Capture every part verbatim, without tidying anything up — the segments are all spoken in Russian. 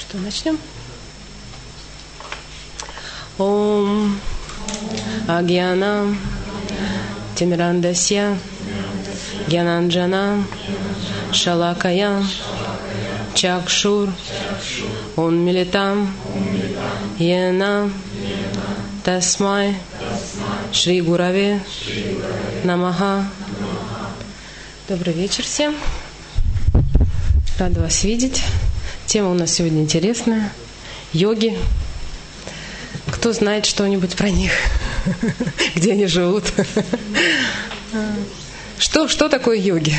Что, начнем? Ом Агьянам Тимирандасья Гьянанджана Шалакая Чакшур Унмилитам Йена Тасмай Шри Гураве Намаха. Добрый вечер всем. Рада вас видеть. Тема у нас сегодня интересная. Йоги. Кто знает что-нибудь про них? Где они живут? Что, что такое йоги?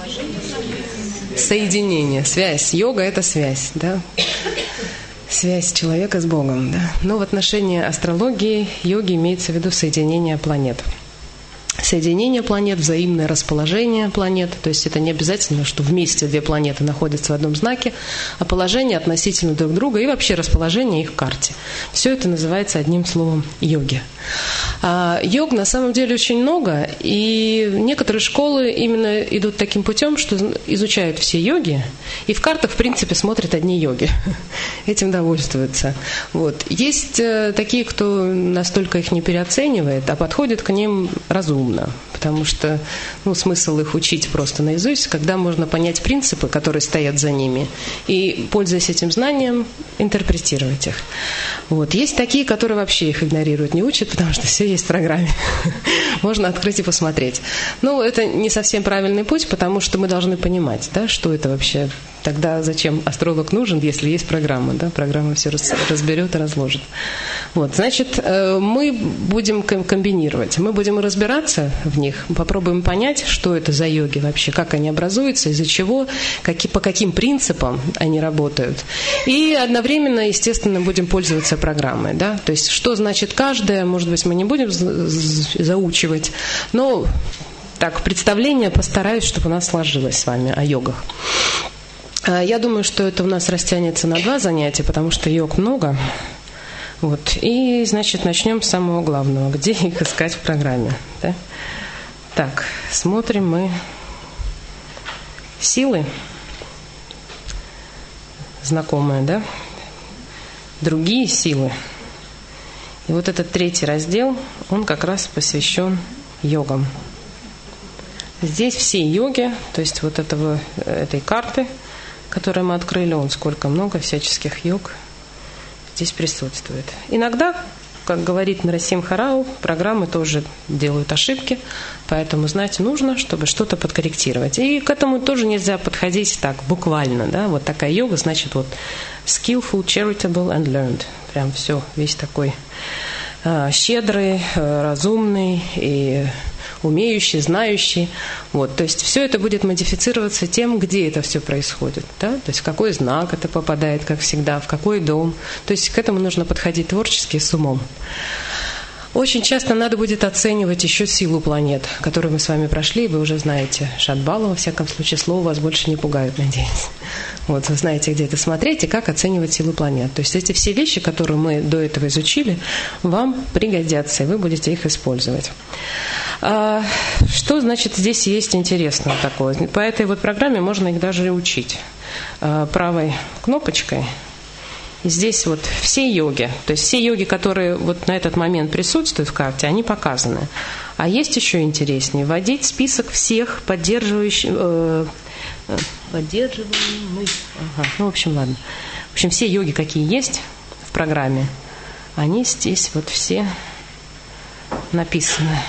Соединение, связь. Йога – это связь, да? Связь человека с Богом, да? Но в отношении астрологии йоги имеется в виду соединение планет. Соединение планет, взаимное расположение планет. То есть это не обязательно, что вместе две планеты находятся в одном знаке, а положение относительно друг друга и вообще расположение их в карте. Все это называется одним словом йоги. А йог на самом деле очень много, и некоторые школы именно идут таким путем, что изучают все йоги, и в картах, в принципе, смотрят одни йоги. Этим довольствуются. Вот. Есть такие, кто настолько их не переоценивает, а подходит к ним разумно, потому что ну, смысл их учить просто наизусть, когда можно понять принципы, которые стоят за ними, и, пользуясь этим знанием, интерпретировать их. Вот. Есть такие, которые вообще их игнорируют, не учат, потому что все есть в программе. Можно открыть и посмотреть. Но это не совсем правильный путь, потому что мы должны понимать, да, что это вообще. Тогда зачем астролог нужен, если есть программа? Да? Программа все разберет и разложит. Вот, значит, мы будем комбинировать. Мы будем разбираться в них, попробуем понять, что это за йоги вообще, как они образуются, из-за чего, какие, по каким принципам они работают. И одновременно, естественно, будем пользоваться программой. Да? То есть, что значит каждая, может быть, мы не будем заучивать, но так, представление постараюсь, чтобы у нас сложилось с вами о йогах. Я думаю, что это у нас растянется на два занятия, потому что йог много. Вот. И, значит, начнем с самого главного. Где их искать в программе? Да? Так, смотрим мы силы. Знакомые, да? Другие силы. И вот этот третий раздел, он как раз посвящен йогам. Здесь все йоги, то есть вот этого, этой карты, которую мы открыли, он сколько много всяческих йог здесь присутствует. Иногда, как говорит Нарасимха Рау, программы тоже делают ошибки, поэтому знать нужно, чтобы что-то подкорректировать. И к этому тоже нельзя подходить так, буквально. Да? Вот такая йога, значит, вот skillful, charitable and learned. Прям все, весь такой э, щедрый, э, разумный и умеющий, знающий. Вот, то есть все это будет модифицироваться тем, где это все происходит. Да? То есть в какой знак это попадает, как всегда, в какой дом. То есть к этому нужно подходить творчески, с умом. Очень часто надо будет оценивать еще силу планет, которую мы с вами прошли, вы уже знаете. Шатбала, во всяком случае, слово вас больше не пугает, надеюсь. Вот, вы знаете, где это смотреть и как оценивать силу планет. То есть эти все вещи, которые мы до этого изучили, вам пригодятся, и вы будете их использовать. А, что, значит, здесь есть интересного такого? По этой вот программе можно их даже и учить. А, правой кнопочкой. И здесь вот все йоги, то есть все йоги, которые вот на этот момент присутствуют в карте, они показаны. А есть еще интереснее, вводить список всех поддерживающих, э, поддерживаемых, ага, ну, в общем, ладно. В общем, все йоги, какие есть в программе, они здесь вот все написаны.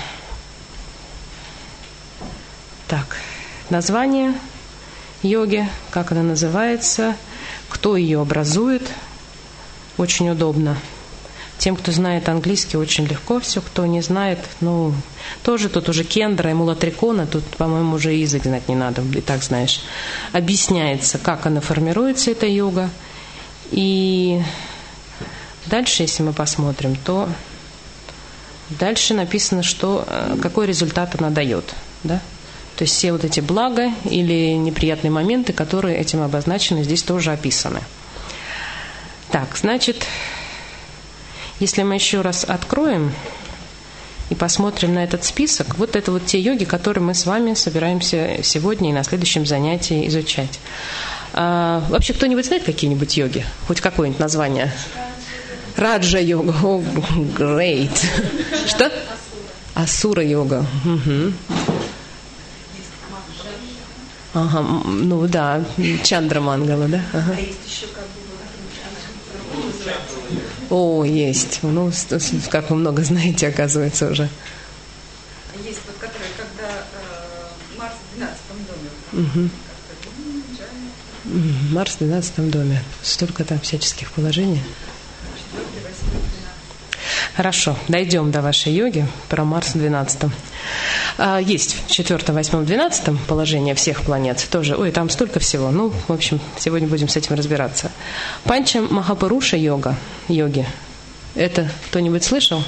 Так, название йоги, как она называется, кто ее образует. Очень удобно. Тем, кто знает английский, очень легко все. Кто не знает, ну, тоже тут уже кендра и мулатрикона, тут, по-моему, уже язык знать не надо, и так знаешь. Объясняется, как она формируется, эта йога. И дальше, если мы посмотрим, то дальше написано, что, какой результат она дает. Да? То есть все вот эти блага или неприятные моменты, которые этим обозначены, здесь тоже описаны. Так, значит, если мы еще раз откроем и посмотрим на этот список, вот это вот те йоги, которые мы с вами собираемся сегодня и на следующем занятии изучать. А, вообще, кто-нибудь знает какие-нибудь йоги? Хоть какое-нибудь название? Раджа-йога. О, great. Что? Асура-йога. Угу. Ага, ну да, Чандра-мангала, да? Ага. О, есть. Ну, как вы много знаете, оказывается, уже. Есть вот, которые, когда э, Марс в двенадцатом доме. Угу. Марс в двенадцатом доме. Столько там всяческих положений. Хорошо, дойдем до вашей йоги про Марс в двенадцатом. А, есть в четвертом, восьмом, двенадцатом положение всех планет тоже. Ой, там столько всего. Ну, в общем, сегодня будем с этим разбираться. Панча Махапуруша йога, йоги. Это кто-нибудь слышал?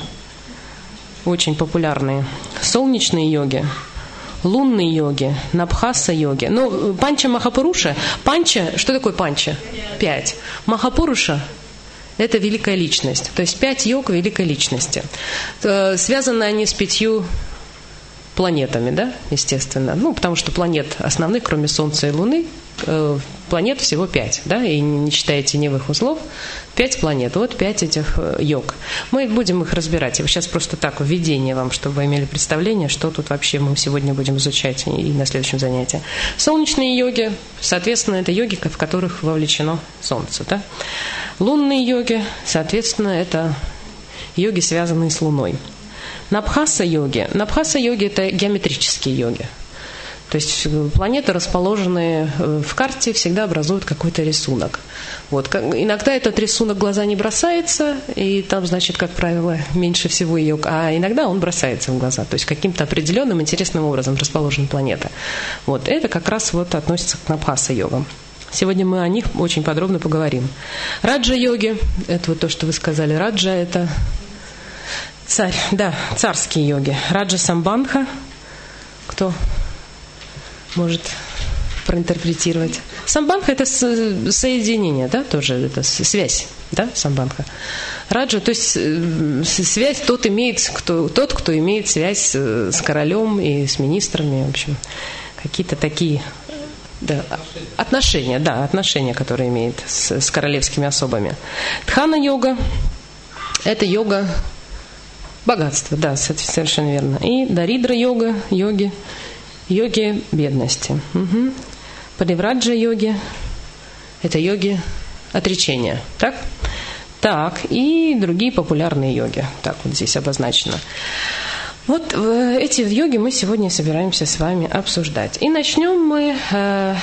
Очень популярные. Солнечные йоги, лунные йоги, Набхаса йоги. Ну, Панча Махапуруша. Панча, что такое панча? Пять. Махапуруша — это великая личность. То есть пять йог великой личности. Связаны они с пятью планетами, да, естественно. Ну, потому что планет основных, кроме Солнца и Луны, планет всего пять, да, и не считая теневых узлов, пять планет. Вот пять этих йог. Мы будем их разбирать. Я сейчас просто так, введение вам, чтобы вы имели представление, что тут вообще мы сегодня будем изучать и на следующем занятии. Солнечные йоги, соответственно, это йоги, в которых вовлечено Солнце, да. Лунные йоги, соответственно, это йоги, связанные с Луной. Набхаса-йоги. Набхаса-йоги – это геометрические йоги. То есть планеты, расположенные в карте, всегда образуют какой-то рисунок. Вот. Иногда этот рисунок в глаза не бросается, и там, значит, как правило, меньше всего йог, а иногда он бросается в глаза. То есть каким-то определенным интересным образом расположена планета. Вот. Это как раз вот относится к Набхаса-йогам. Сегодня мы о них очень подробно поговорим. Раджа-йоги – это вот то, что вы сказали. Раджа – это царь, да, царские йоги. Раджа-самбандха. Кто может проинтерпретировать? Самбандха – это соединение, да, тоже это связь, да, самбандха. Раджа, то есть связь тот имеет, кто, тот, кто имеет связь с королем и с министрами, в общем, какие-то такие. Да, отношения, да, отношения, которые имеет с, с королевскими особами. Дхана-йога – это йога богатства, да, совершенно верно. И даридра-йога, йоги, йоги бедности. Угу. Паривраджа-йоги – это йоги отречения, так? Так, и другие популярные йоги, так вот здесь обозначено. Вот эти йоги мы сегодня собираемся с вами обсуждать. И начнем мы... Э,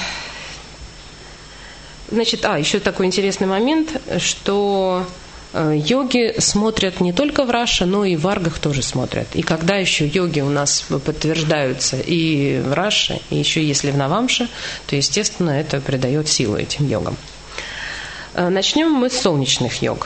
значит, а, еще такой интересный момент, что э, йоги смотрят не только в Раше, но и в Варгах тоже смотрят. И когда еще йоги у нас подтверждаются и в Раше, и еще если в Навамше, то, естественно, это придает силу этим йогам. Э, начнем мы с солнечных йог.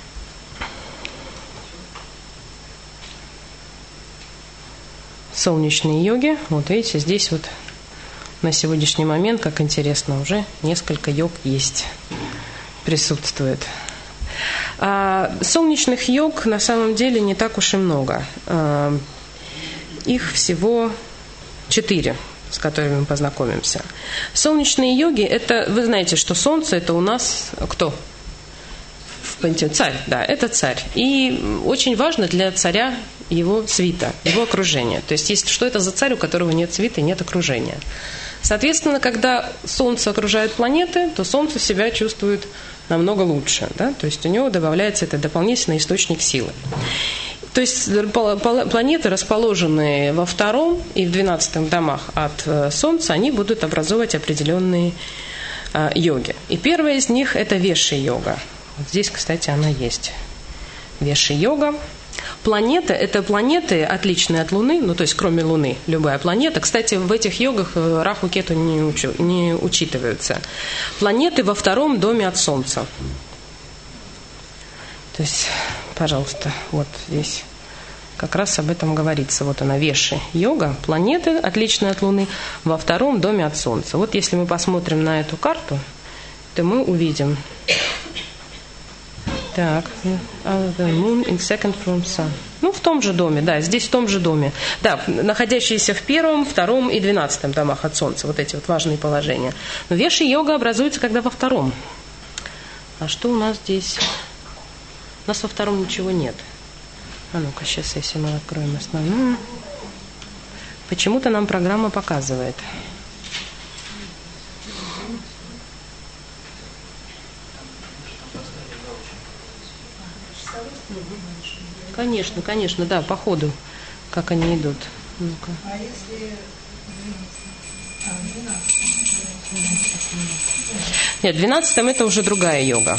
Солнечные йоги. Вот видите, здесь вот на сегодняшний момент, как интересно, уже несколько йог есть, присутствует. А солнечных йог на самом деле не так уж и много. А, их всего четыре, с которыми мы познакомимся. Солнечные йоги, это, вы знаете, что Солнце это у нас кто? Царь, да, это царь. И очень важно для царя его свита, его окружение. То есть, есть, что это за царь, у которого нет свита и нет окружения. Соответственно, когда Солнце окружает планеты, то Солнце себя чувствует намного лучше. Да? То есть, у него добавляется этот дополнительный источник силы. То есть, планеты, расположенные во втором и в двенадцатом домах от Солнца, они будут образовывать определенные а, йоги. И первая из них – это Веши-йога. Вот здесь, кстати, она есть. Веши-йога. Планеты – это планеты, отличные от Луны, ну, то есть, кроме Луны, любая планета. Кстати, в этих йогах Раху, Кету не, учу, не учитываются. Планеты во втором доме от Солнца. То есть, пожалуйста, вот здесь как раз об этом говорится. Вот она, Веши-йога. Планеты, отличные от Луны, во втором доме от Солнца. Вот если мы посмотрим на эту карту, то мы увидим... Так, the moon in second from sun. Ну, в том же доме, да, здесь в том же доме. Да, находящиеся в первом, втором и двенадцатом домах от Солнца, вот эти вот важные положения. Но Веши-йога образуется, когда во втором. А что у нас здесь? У нас во втором ничего нет. А ну-ка, сейчас, если мы откроем основную. Почему-то нам программа показывает. Конечно, конечно, да, по ходу, как они идут. Ну-ка. А если Нет, в двенадцатом это уже другая йога.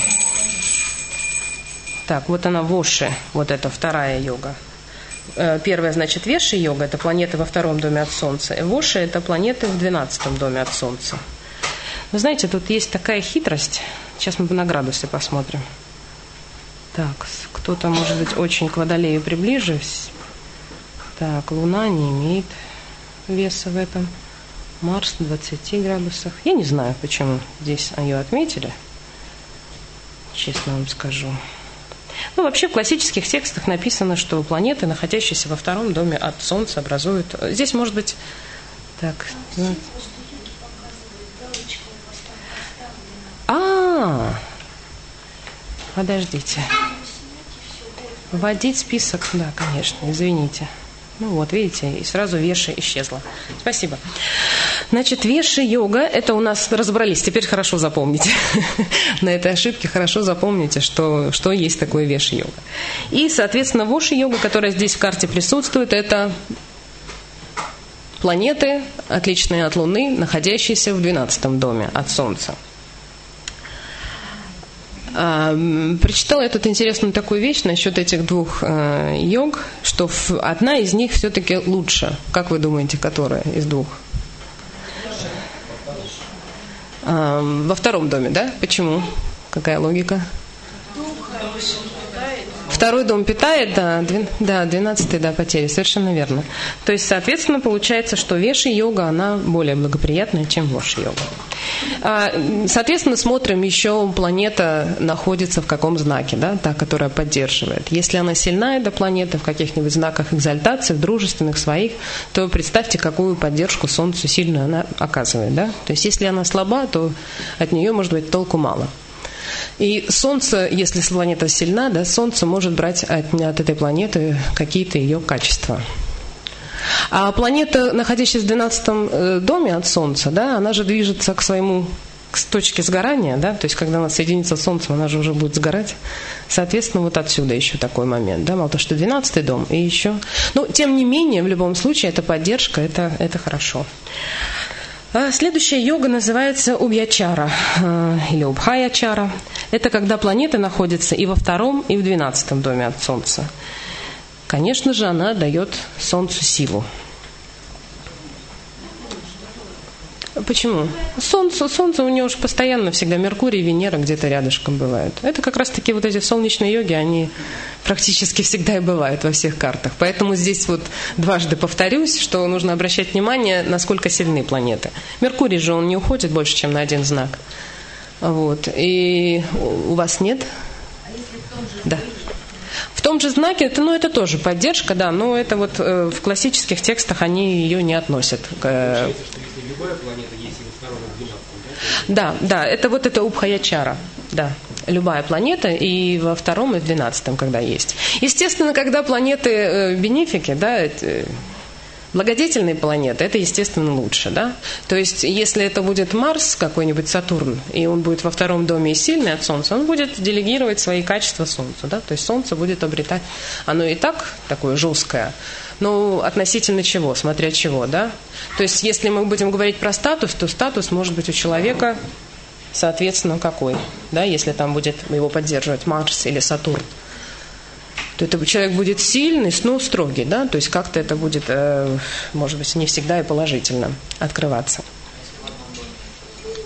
Так, вот она Воши, вот это вторая йога. Первая, значит, Веши-йога, это планеты во втором доме от Солнца. И Воши – это планеты в двенадцатом доме от Солнца. Вы знаете, тут есть такая хитрость. Сейчас мы на градусы посмотрим. Так, кто-то, может быть, очень к Водолею приближе. Так, Луна не имеет веса в этом. Марс в двадцати градусах. Я не знаю, почему здесь ее отметили. Честно вам скажу. Ну, вообще в классических текстах написано, что планеты, находящиеся во втором доме от Солнца, образуют... Здесь, может быть... Так... А, подождите. Вводить список, да, конечно, извините. Ну вот, видите, и сразу Веши исчезла. Спасибо. Значит, Веши-йога, это у нас разобрались, теперь хорошо запомните. На этой ошибке хорошо запомните, что, что есть такое Веши-йога. И, соответственно, Воши-йога, которая здесь в карте присутствует, это планеты, отличные от Луны, находящиеся в двенадцатом доме от Солнца. Прочитала я тут интересную такую вещь насчет этих двух э, йог, что в, одна из них все-таки лучше. Как вы думаете, которая из двух? А, во втором доме, да? Почему? Какая логика? Второй дом питает, да, да, двенадцатый, да, потери, совершенно верно. То есть, соответственно, получается, что Веши-йога, она более благоприятная, чем Воши-йога. Соответственно, смотрим еще, планета находится в каком знаке, да, та, которая поддерживает. Если она сильна, эта планета, в каких-нибудь знаках экзальтации, в дружественных своих, то представьте, какую поддержку Солнцу сильную она оказывает, да. То есть, если она слаба, то от нее, может быть, толку мало. И Солнце, если планета сильна, да, Солнце может брать от, от этой планеты какие-то ее качества. А планета, находящаяся в двенадцатом доме от Солнца, да, она же движется к своему к точке сгорания, да, то есть когда она соединится с Солнцем, она же уже будет сгорать. Соответственно, вот отсюда еще такой момент, да, мало того, что двенадцатый дом, и еще... Ну, тем не менее, в любом случае, это поддержка, это, это хорошо. Следующая йога называется Убьячара или Убхаячара. Это когда планета находится и во втором, и в двенадцатом доме от Солнца. Конечно же, она дает Солнцу силу. Почему? Солнце, Солнце у него же постоянно всегда Меркурий и Венера где-то рядышком бывают. Это как раз-таки вот эти солнечные йоги, они практически всегда и бывают во всех картах. Поэтому здесь вот дважды повторюсь, что нужно обращать внимание, насколько сильны планеты. Меркурий же, он не уходит больше, чем на один знак. Вот. И у вас нет? Да. В том же знаке, это, ну, это тоже поддержка, да, но это вот э, в классических текстах они ее не относят к... Э, любая планета есть и во втором, и в двенадцатом, да? Да, да, это вот это Убхаячара, да, любая планета и во втором, и в двенадцатом, когда есть. Естественно, когда планеты э, бенефики, да, э, благодетельные планеты, это, естественно, лучше, да. То есть, если это будет Марс, какой-нибудь Сатурн, и он будет во втором доме и сильный от Солнца, он будет делегировать свои качества Солнцу, да. То есть, Солнце будет обретать, оно и так такое жесткое, но относительно чего, смотря чего, да. То есть, если мы будем говорить про статус, то статус может быть у человека, соответственно, какой, да, если там будет его поддерживать Марс или Сатурн. То это человек будет сильный, но строгий, да, то есть как-то это будет, э, может быть, не всегда и положительно открываться.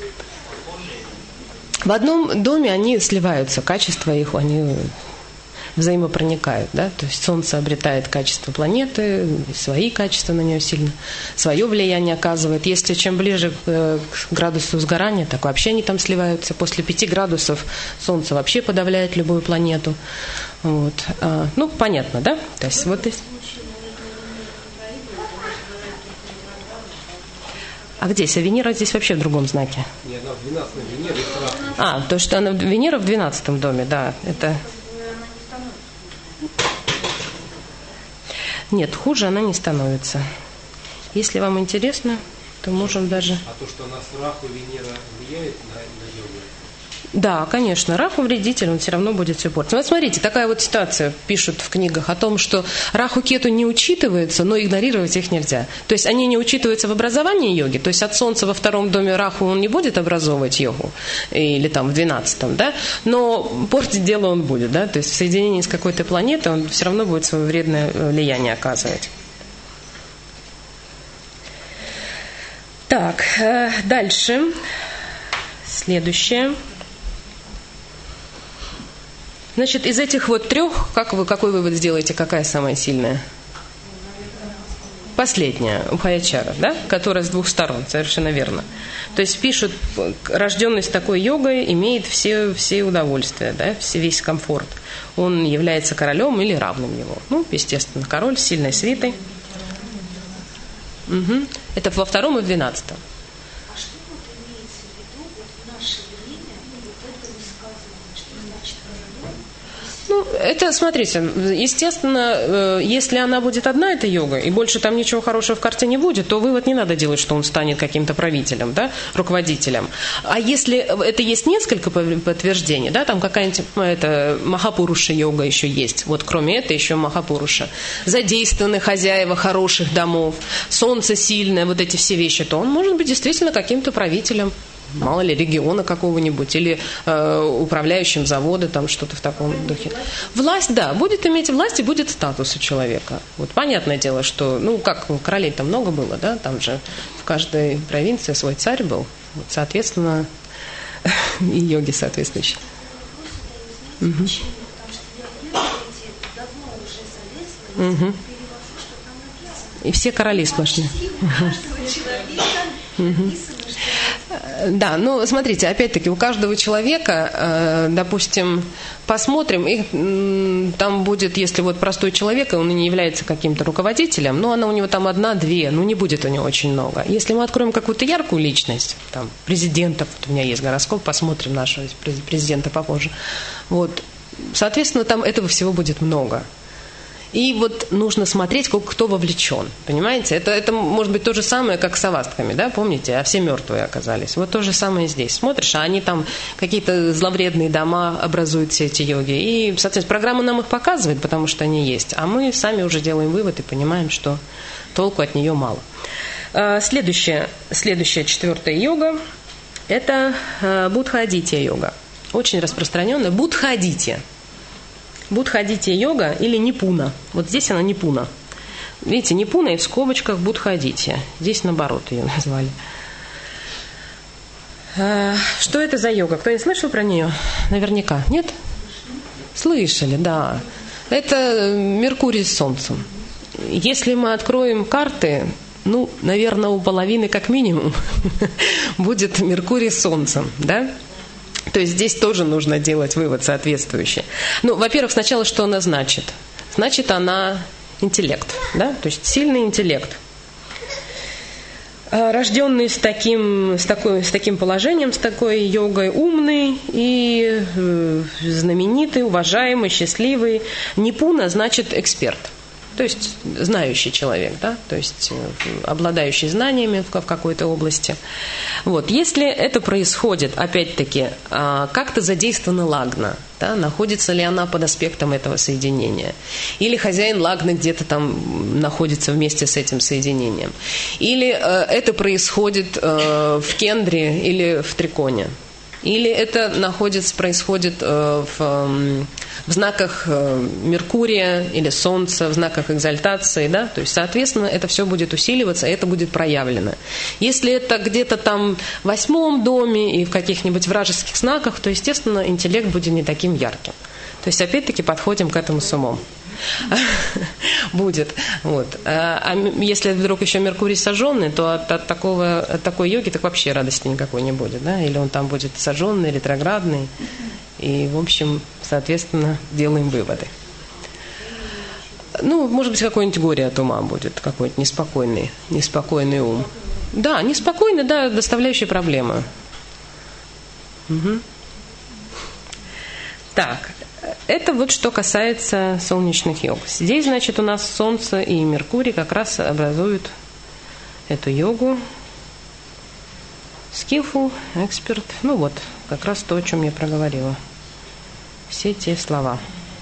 В одном доме они сливаются, качества их, они взаимопроникают, да, то есть Солнце обретает качество планеты, свои качества на нее сильно, свое влияние оказывает. Если чем ближе к градусу сгорания, так вообще они там сливаются. После пяти градусов Солнце вообще подавляет любую планету. Вот. А, ну, понятно, да? То есть вот здесь. А где? А Венера здесь вообще в другом знаке? Нет, она в двенадцатом Венера и Рак. А, то, что она Венера в двенадцатом доме, да, это... Нет, хуже она не становится. Если вам интересно, то можем даже... А то, что она с Раху Венера влияет на, на йогу? Да, конечно, Раху вредитель, он все равно будет все портить. Вот смотрите, такая вот ситуация пишут в книгах о том, что Раху Кету не учитываются, но игнорировать их нельзя. То есть они не учитываются в образовании йоги, то есть от Солнца во втором доме Раху он не будет образовывать йогу, или там в двенадцатом, да, но портить дело он будет, да, то есть в соединении с какой-то планетой он все равно будет свое вредное влияние оказывать. Так, дальше. Следующее. Значит, из этих вот трех, как вы, какой вывод сделаете, какая самая сильная? Последняя, Убхайачара, да? Которая с двух сторон, совершенно верно. То есть пишут, рожденный с такой йогой имеет все, все удовольствия, да? Весь комфорт. Он является королем или равным его. Ну, естественно, король с сильной свитой. Угу. Это во втором и в двенадцатом. А что вот имеется в виду вот в наше время, вот это высказывание, что значит королем? Ну, это, смотрите, естественно, если она будет одна, эта йога, и больше там ничего хорошего в карте не будет, то вывод не надо делать, что он станет каким-то правителем, да, руководителем. А если это есть несколько подтверждений, да, там какая-нибудь это, Махапуруша йога еще есть, вот кроме этого еще Махапуруша, задействованы хозяева хороших домов, солнце сильное, вот эти все вещи, то он может быть действительно каким-то правителем. Мало ли, региона какого-нибудь, или э, управляющим завода, там что-то в таком духе. Власть, да, будет иметь власть и будет статус у человека. Вот понятное дело, что, ну, как королей там много было, да, там же в каждой провинции свой царь был, вот, соответственно, и йоги соответствующие. Угу. Угу. И все короли сплошные. Угу. Да, ну, смотрите, опять-таки, у каждого человека, э, допустим, посмотрим, и там будет, если вот простой человек, и он не является каким-то руководителем, но она у него там одна-две, ну, не будет у него очень много. Если мы откроем какую-то яркую личность, там, президентов, вот у меня есть гороскоп, посмотрим нашего президента попозже, вот, соответственно, там этого всего будет много. И вот нужно смотреть, кто вовлечен. Понимаете? Это, это может быть то же самое, как с авастками, да, помните? А все мертвые оказались. Вот то же самое здесь. Смотришь, а они там какие-то зловредные дома образуют, все эти йоги. И, соответственно, программа нам их показывает, потому что они есть. А мы сами уже делаем вывод и понимаем, что толку от нее мало. Следующая, следующая четвертая йога – это Будха-адитья йога. Очень распространенная. Будха-адитья. Будха-адитья йога или нипуна. Вот здесь она нипуна. Видите, нипуна и в скобочках Будха-адитья. Здесь наоборот ее назвали. Что это за йога? Кто-нибудь слышал про нее? Наверняка. Нет? Слышали, да. Это Меркурий с Солнцем. Если мы откроем карты, ну, наверное, у половины как минимум будет Меркурий с Солнцем, да? То есть здесь тоже нужно делать вывод соответствующий. Ну, во-первых, сначала что она значит? Значит, она интеллект, да? То есть сильный интеллект. Рожденный с таким, с, такой, с таким положением, с такой йогой, умный и э, знаменитый, уважаемый, счастливый. Нипуна значит эксперт. То есть знающий человек, да, то есть обладающий знаниями в какой-то области. Вот. Если это происходит, опять-таки, как-то задействована лагна, да, находится ли она под аспектом этого соединения, или хозяин лагны где-то там находится вместе с этим соединением, или это происходит в кендре или в триконе, или это находится, происходит в, в знаках Меркурия или Солнца, в знаках экзальтации, да, то есть, соответственно, это все будет усиливаться, это будет проявлено. Если это где-то там в восьмом доме и в каких-нибудь вражеских знаках, то, естественно, интеллект будет не таким ярким. То есть, опять-таки, подходим к этому с умом. Будет. Вот. А если вдруг еще Меркурий сожженный, то от, от, такого, от такой йоги так вообще радости никакой не будет. Да? Или он там будет сожженный, ретроградный. И, в общем, соответственно, делаем выводы. Ну, может быть, какое-нибудь горе от ума будет, какой-нибудь неспокойный, неспокойный ум. Да, неспокойный, да, доставляющий проблемы. Угу. Так, это вот что касается солнечных йог. Здесь, значит, у нас Солнце и Меркурий как раз образуют эту йогу. Skillful, эксперт. Ну вот, как раз то, о чем я проговорила. Все те слова.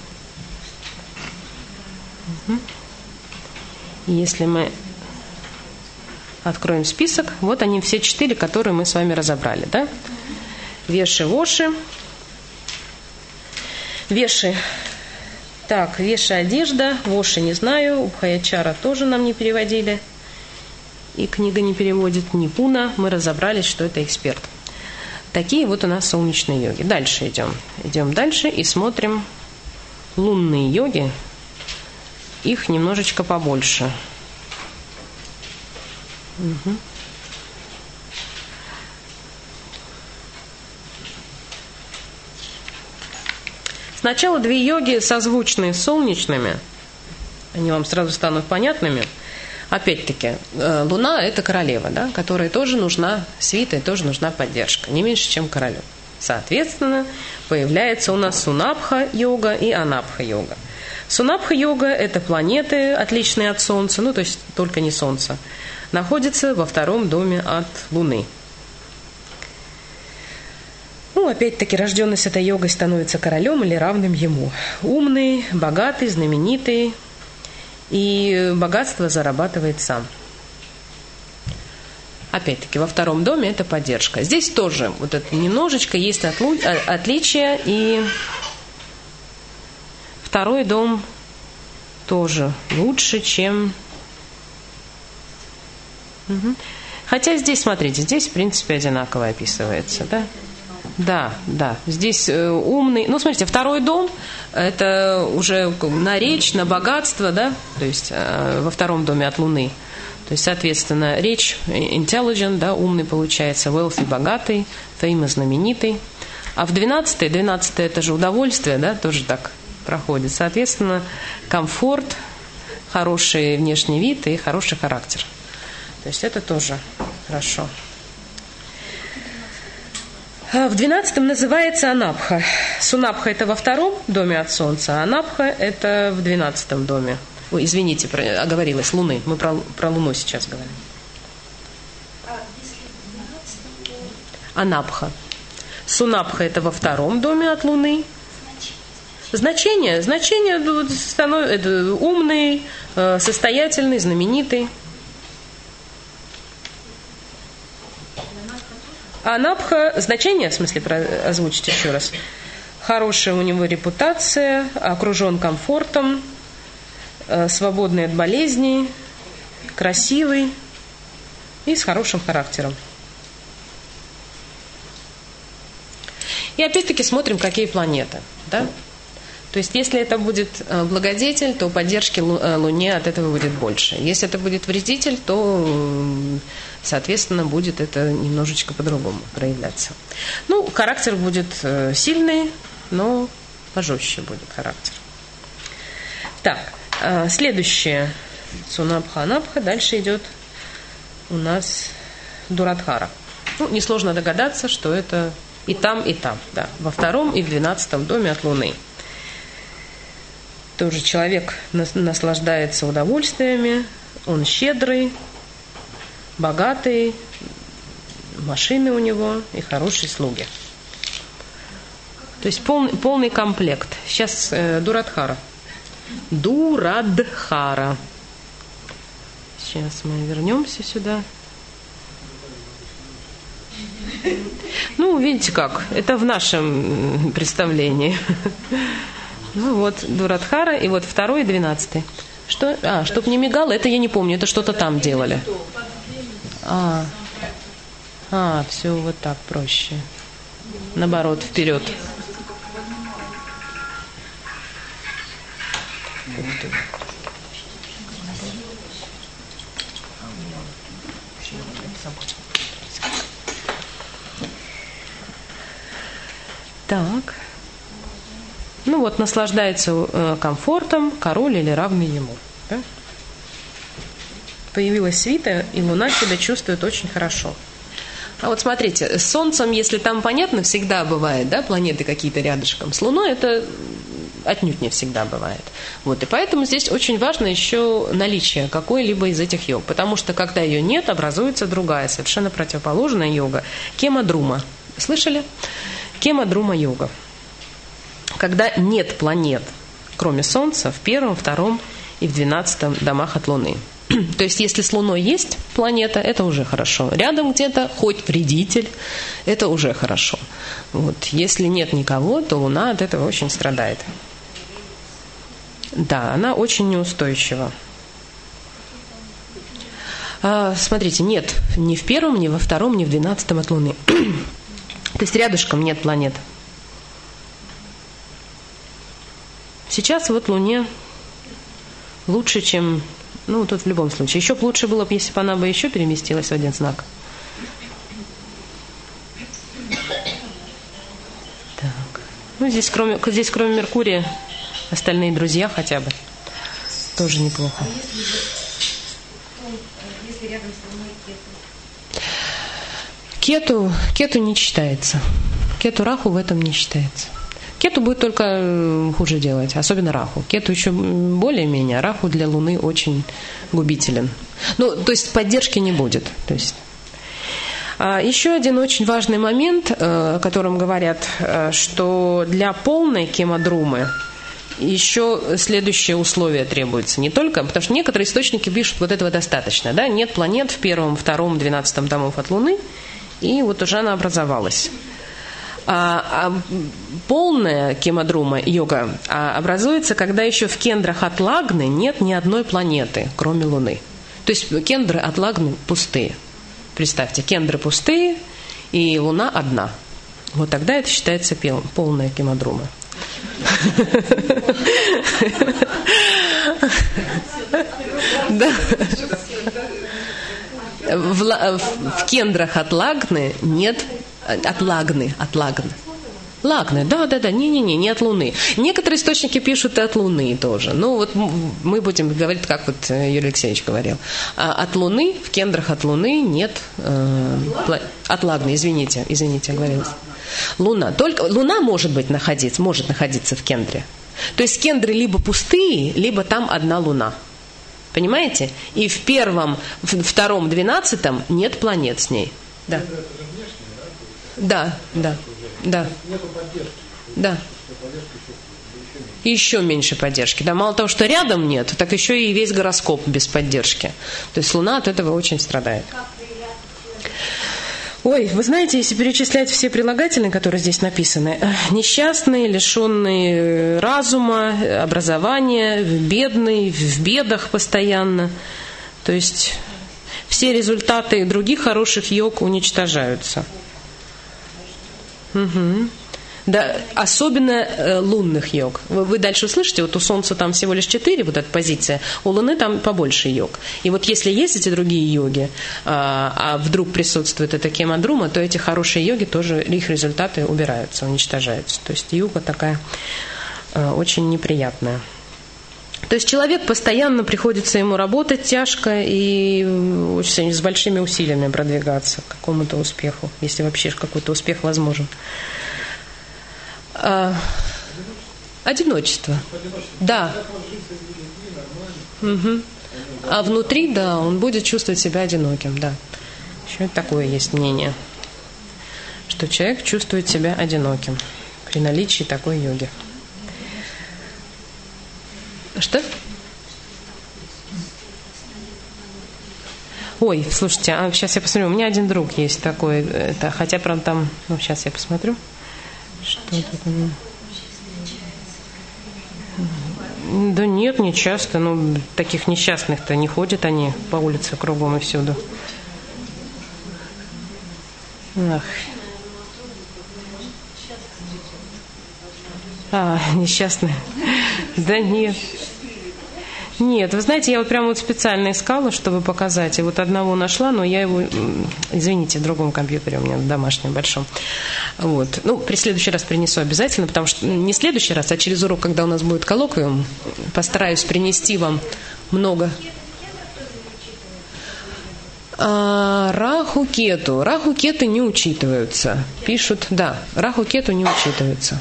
Угу. Если мы откроем список, вот они все четыре, которые мы с вами разобрали, да? Веши, воши. Веши. Так, веши одежда, воши не знаю, Убхаячара тоже нам не переводили. И книга не переводит, Нипуна. Мы разобрались, что это эксперт. Такие вот у нас солнечные йоги. Дальше идем. Идем дальше и смотрим лунные йоги. Их немножечко побольше. Угу. Сначала две йоги созвучные с солнечными. Они вам сразу станут понятными. Опять-таки, Луна – это королева, да, которой тоже нужна свита и тоже нужна поддержка. Не меньше, чем королю. Соответственно, появляется у нас Сунабха-йога и Анабха-йога. Сунабха-йога – это планеты, отличные от Солнца, ну, то есть только не Солнце, находятся во втором доме от Луны. Ну, опять-таки, рожденный с этой йогой становится королем или равным ему. Умный, богатый, знаменитый, и богатство зарабатывает сам. Опять-таки, во втором доме это поддержка. Здесь тоже вот это немножечко есть отличия, и второй дом тоже лучше, чем... Угу. Хотя здесь, смотрите, здесь, в принципе, одинаково описывается, да? Да, да. Здесь э, умный. Ну, смотрите, второй дом это уже на речь, на богатство, да, то есть э, во втором доме от Луны. То есть, соответственно, речь intelligent, да, умный получается, wealthy, богатый, famous, знаменитый. А в двенадцатой, двенадцатое это же удовольствие, да, тоже так проходит. Соответственно, комфорт, хороший внешний вид и хороший характер. То есть это тоже хорошо. В двенадцатом называется Анабха. Сунабха это во втором доме от Солнца, а Анабха это в двенадцатом доме. Ой, извините, оговорилась, Луны. Мы про, про Луну сейчас говорим. А если в двенадцатом, то... Анабха. Сунабха это во втором доме от Луны. Значение? Значение, значение умный, состоятельный, знаменитый. Анабха, значение, в смысле, озвучить еще раз. Хорошая у него репутация, окружен комфортом, свободный от болезней, красивый и с хорошим характером. И опять-таки смотрим, какие планеты. Да? То есть, если это будет благодетель, то поддержки Луне от этого будет больше. Если это будет вредитель, то, соответственно, будет это немножечко по-другому проявляться. Ну, характер будет сильный, но пожестче будет характер. Так, следующее. Сунабха, Анабха. Дальше идет у нас Дурадхара. Ну, несложно догадаться, что это и там, и там. Да, во втором и в двенадцатом доме от Луны. Тоже человек наслаждается удовольствиями, он щедрый, богатый, машины у него и хорошие слуги. То есть полный, полный комплект. Сейчас э, Дурадхара. Дурадхара. Сейчас мы вернемся сюда. Ну, видите как, это в нашем представлении. Ну вот, Дурадхара, и вот второй и двенадцатый. Что? А, чтоб не мигало, это я не помню, это что-то там делали. А, а все вот так проще. Наоборот, вперед. эту. Так. Ну вот, наслаждается э, комфортом король или равный ему. Да? Появилась свита, и луна себя чувствует очень хорошо. А вот смотрите, с Солнцем, если там понятно, всегда бывает, да, планеты какие-то рядышком. С Луной это отнюдь не всегда бывает. Вот, и поэтому здесь очень важно еще наличие какой-либо из этих йог. Потому что, когда ее нет, образуется другая, совершенно противоположная йога. Кема-друма. Слышали? Кема-друма-йога. Когда нет планет, кроме Солнца, в первом, втором и в двенадцатом домах от Луны. То есть, если с Луной есть планета, это уже хорошо. Рядом где-то, хоть вредитель, это уже хорошо. Вот. Если нет никого, то Луна от этого очень страдает. Да, она очень неустойчива. А, смотрите, нет ни в первом, ни во втором, ни в двенадцатом от Луны. То есть, рядышком нет планет. Сейчас вот Луне лучше, чем... Ну, тут в любом случае. Еще бы лучше было бы, если бы она бы еще переместилась в один знак. Так. Ну, здесь кроме, здесь кроме Меркурия остальные друзья хотя бы. Тоже неплохо. А если, если рядом с Луной Кету, Кету? кету не считается. Кету Раху в этом не считается. Кету будет только хуже делать, особенно Раху. Кету еще более-менее, а Раху для Луны очень губителен. Ну, то есть поддержки не будет. То есть. А еще один очень важный момент, о котором говорят, что для полной кемадрумы еще следующее условие требуется. Не только, потому что некоторые источники пишут, вот этого достаточно. Да? Нет планет в первом, втором, двенадцатом домов от Луны, и вот уже она образовалась. А, а полная кемадрума йога а, образуется, когда еще в кендрах от Лагны нет ни одной планеты, кроме Луны. То есть кендры от Лагны пустые. Представьте, кендры пустые, и Луна одна. Вот тогда это считается пел, полная кемадрума. Да. В, в кендрах от Лагны нет, от Лагны, от Лагны. Лагны, да, да, да, не-не-не, не от Луны. Некоторые источники пишут и от Луны тоже. Ну вот мы будем говорить, как вот Юрий Алексеевич говорил. А от Луны, в кендрах от Луны нет, э, от Лагны, извините, извините, оговорилась. Луна, только Луна может быть находиться, может находиться в кендре. То есть кендры либо пустые, либо там одна Луна. Понимаете? И в первом, в втором, двенадцатом нет планет с ней. Да. Да, да, да. Да. Еще меньше поддержки. Да, мало того, что рядом нет, так еще и весь гороскоп без поддержки. То есть Луна от этого очень страдает. Ой, вы знаете, если перечислять все прилагательные, которые здесь написаны, несчастный, лишенный разума, образования, бедный, в бедах постоянно, то есть все результаты других хороших йог уничтожаются. Угу. Да, особенно э, лунных йог. Вы, вы дальше услышите, вот у Солнца там всего лишь четыре, вот эта позиция, у Луны там побольше йог. И вот если есть эти другие йоги, а, а вдруг присутствует эта кемадрума, то эти хорошие йоги тоже, их результаты убираются, уничтожаются. То есть йога такая а, очень неприятная. То есть человек постоянно приходится ему работать тяжко и очень с большими усилиями продвигаться к какому-то успеху, если вообще какой-то успех возможен. А, одиночество. Да. Угу. А внутри, да, он будет чувствовать себя одиноким, да. Еще такое есть мнение, что человек чувствует себя одиноким при наличии такой йоги. Что? Ой, слушайте, а сейчас я посмотрю, у меня один друг есть такой, это, хотя, правда, там, ну, сейчас я посмотрю. Что тут? Да нет, не часто. Ну, таких несчастных-то не ходят они по улице кругом и всюду. Ах. А, несчастные. Да нет. Нет, вы знаете, я вот прямо вот специально искала, чтобы показать. И вот одного нашла, но я его, извините, в другом компьютере у меня в домашнем большом. Вот. Ну, при следующий раз принесу обязательно, потому что не в следующий раз, а через урок, когда у нас будет коллоквиум, постараюсь принести вам много. А, раху кету. Раху кету не учитываются. Пишут, да, раху кету не учитываются.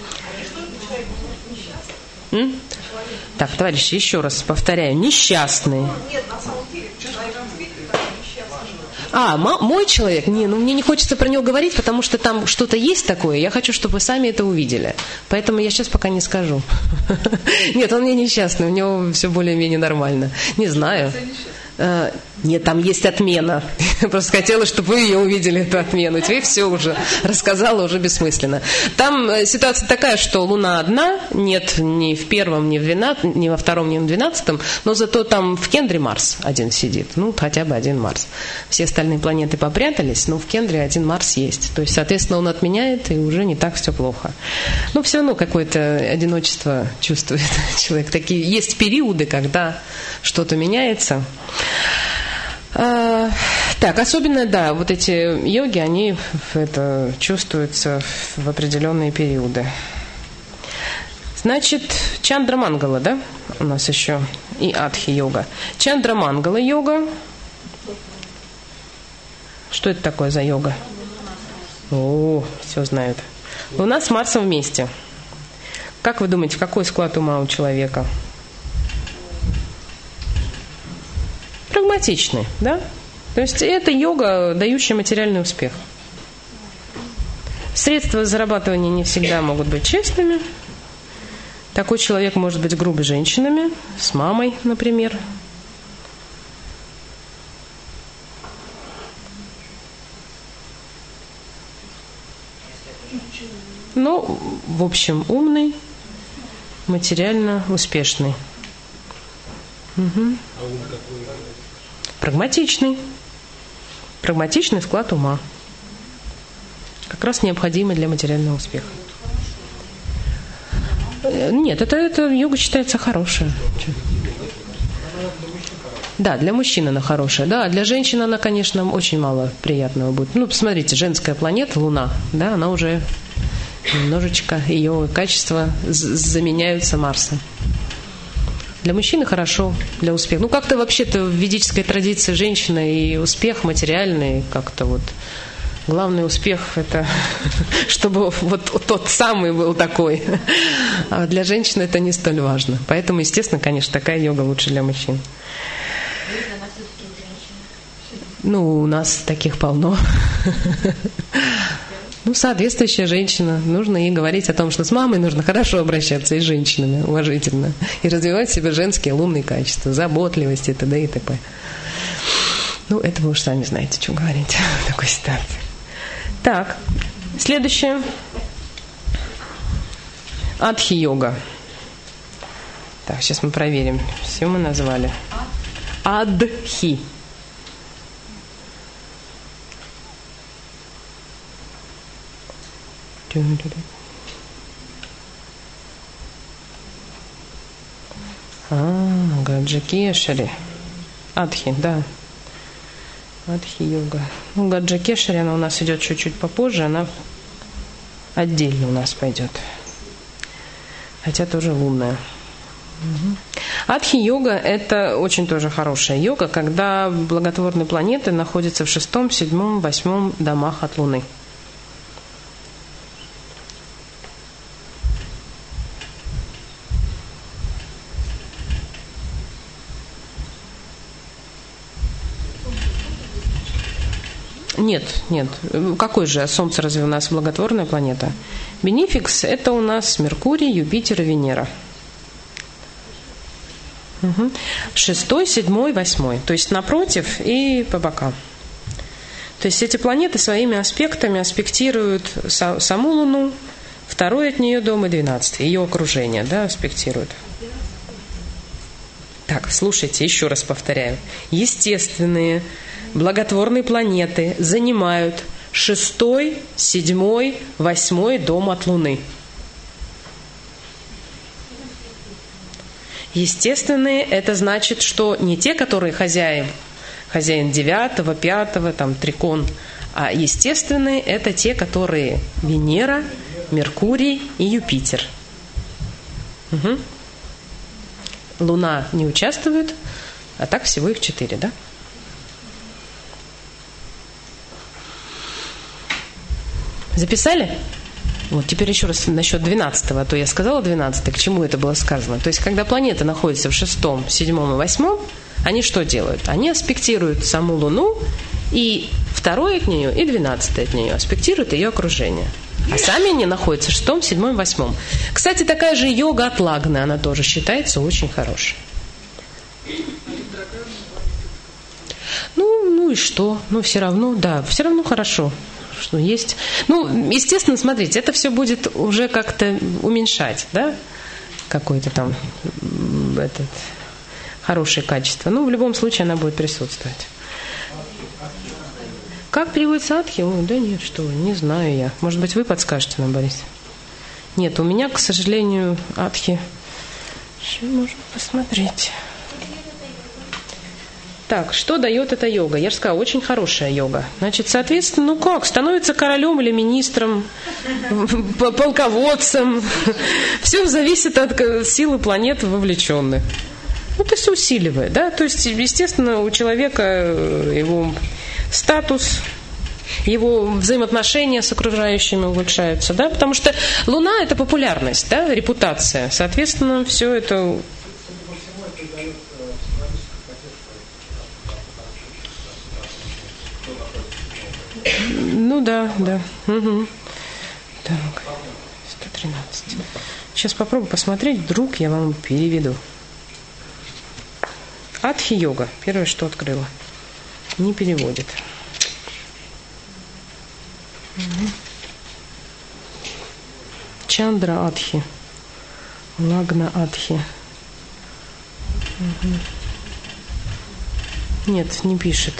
М? Так, товарищи, еще раз повторяю, несчастный. Нет, на самом деле, человек разбитый, так несчастный. А, мой человек? Не, ну мне не хочется про него говорить, потому что там что-то есть такое. Я хочу, чтобы вы сами это увидели. Поэтому я сейчас пока не скажу. Нет, он не несчастный, у него все более-менее нормально. Не знаю. Нет, там есть отмена. Я просто хотела, чтобы вы ее увидели, эту отмену. Теперь все уже рассказала, уже бессмысленно. Там ситуация такая, что Луна одна, нет ни в первом, ни в двенадцатом, ни во втором, ни в двенадцатом, но зато там в Кендре Марс один сидит. Ну, хотя бы один Марс. Все остальные планеты попрятались, но в Кендре один Марс есть. То есть, соответственно, он отменяет, и уже не так все плохо. Но все равно какое-то одиночество чувствует человек. Такие есть периоды, когда что-то меняется. А, так, особенно, да, вот эти йоги, они это чувствуются в определенные периоды. Значит, Чандра Мангала, да, у нас еще и Адхи-йога. Чандра Мангала йога. Что это такое за йога? О, все знают. Луна с Марсом вместе. Как вы думаете, какой склад ума у человека? Прагматичный, да? То есть это йога, дающая материальный успех. Средства зарабатывания не всегда могут быть честными. Такой человек может быть грубый с женщинами, с мамой, например. Ну, в общем, умный, материально успешный. Угу. Прагматичный. Прагматичный склад ума. Как раз необходимый для материального успеха. Нет, это, это йога считается хорошая. Да, для мужчин она хорошая. Да, для женщин она, конечно, очень мало приятного будет. Ну, посмотрите, женская планета, Луна, да, она уже немножечко, ее качества заменяются Марсом. Для мужчины хорошо, для успеха. Ну, как-то вообще-то в ведической традиции женщина и успех материальный, как-то вот главный успех – это чтобы вот тот самый был такой. А для женщины это не столь важно. Поэтому, естественно, конечно, такая йога лучше для мужчин. Ну, у нас таких полно. Ну, соответствующая женщина. Нужно ей говорить о том, что с мамой нужно хорошо обращаться и с женщинами, уважительно. И развивать в себе женские лунные качества, заботливость и т.д. и т.п. Ну, это вы уж сами знаете, что говорить в такой ситуации. Так, следующее. Адхи-йога. Так, сейчас мы проверим. Все мы назвали. Адхи. А, Гаджакешари. Адхи, да. Адхи-йога. Ну, Гаджакешари, она у нас идет чуть-чуть попозже, она отдельно у нас пойдет. Хотя тоже лунная. Угу. Адхи-йога – это очень тоже хорошая йога, когда благотворные планеты находятся в шестом, седьмом, восьмом домах от Луны. Нет, нет. Какой же? Солнце разве у нас благотворная планета? Бенефикс – это у нас Меркурий, Юпитер и Венера. Угу. Шестой, седьмой, восьмой. То есть напротив и по бокам. То есть эти планеты своими аспектами аспектируют саму Луну, второй от нее дом и двенадцатый. Ее окружение, да, аспектируют. Так, слушайте, еще раз повторяю. Естественные благотворные планеты занимают шестой, седьмой, восьмой дом от Луны. Естественные – это значит, что не те, которые хозяин, хозяин девятого, пятого, там, трикон, а естественные – это те, которые Венера, Меркурий и Юпитер. Угу. Луна не участвует, а так всего их четыре, да? Записали? Вот теперь еще раз насчет двенадцатого, а то я сказала двенадцатый, к чему это было сказано. То есть, когда планеты находятся в шестом, седьмом и восьмом, они что делают? Они аспектируют саму Луну, и второй от нее, и двенадцатый от нее, аспектируют ее окружение. А сами они находятся в шестом, седьмом и восьмом. Кстати, такая же йога от Лагны, она тоже считается очень хорошей. Ну, ну и что? Ну, все равно, да, все равно хорошо, что есть. Ну, естественно, смотрите, это все будет уже как-то уменьшать, да, какое-то там этот, хорошее качество. Ну, в любом случае она будет присутствовать. Как переводится адхи? Ой, да нет, что вы, не знаю я. Может быть, вы подскажете нам, Борис? Нет, у меня, к сожалению, адхи. Что можно посмотреть? Так, что дает эта йога? Я же сказала, очень хорошая йога. Значит, соответственно, ну как, становится королем или министром, полководцем. Все зависит от силы планет вовлеченных. Ну, то есть усиливает, да? То есть, естественно, у человека его статус, его взаимоотношения с окружающими улучшаются, да? Потому что Луна – это популярность, да, репутация. Соответственно, все это... Ну да, да. Угу. Так, сто тринадцать. Сейчас попробую посмотреть, вдруг я вам переведу. Адхи-йога. Первое, что открыла. Не переводит. Угу. Чандра Адхи. Лагна Адхи. Угу. Нет, не пишет.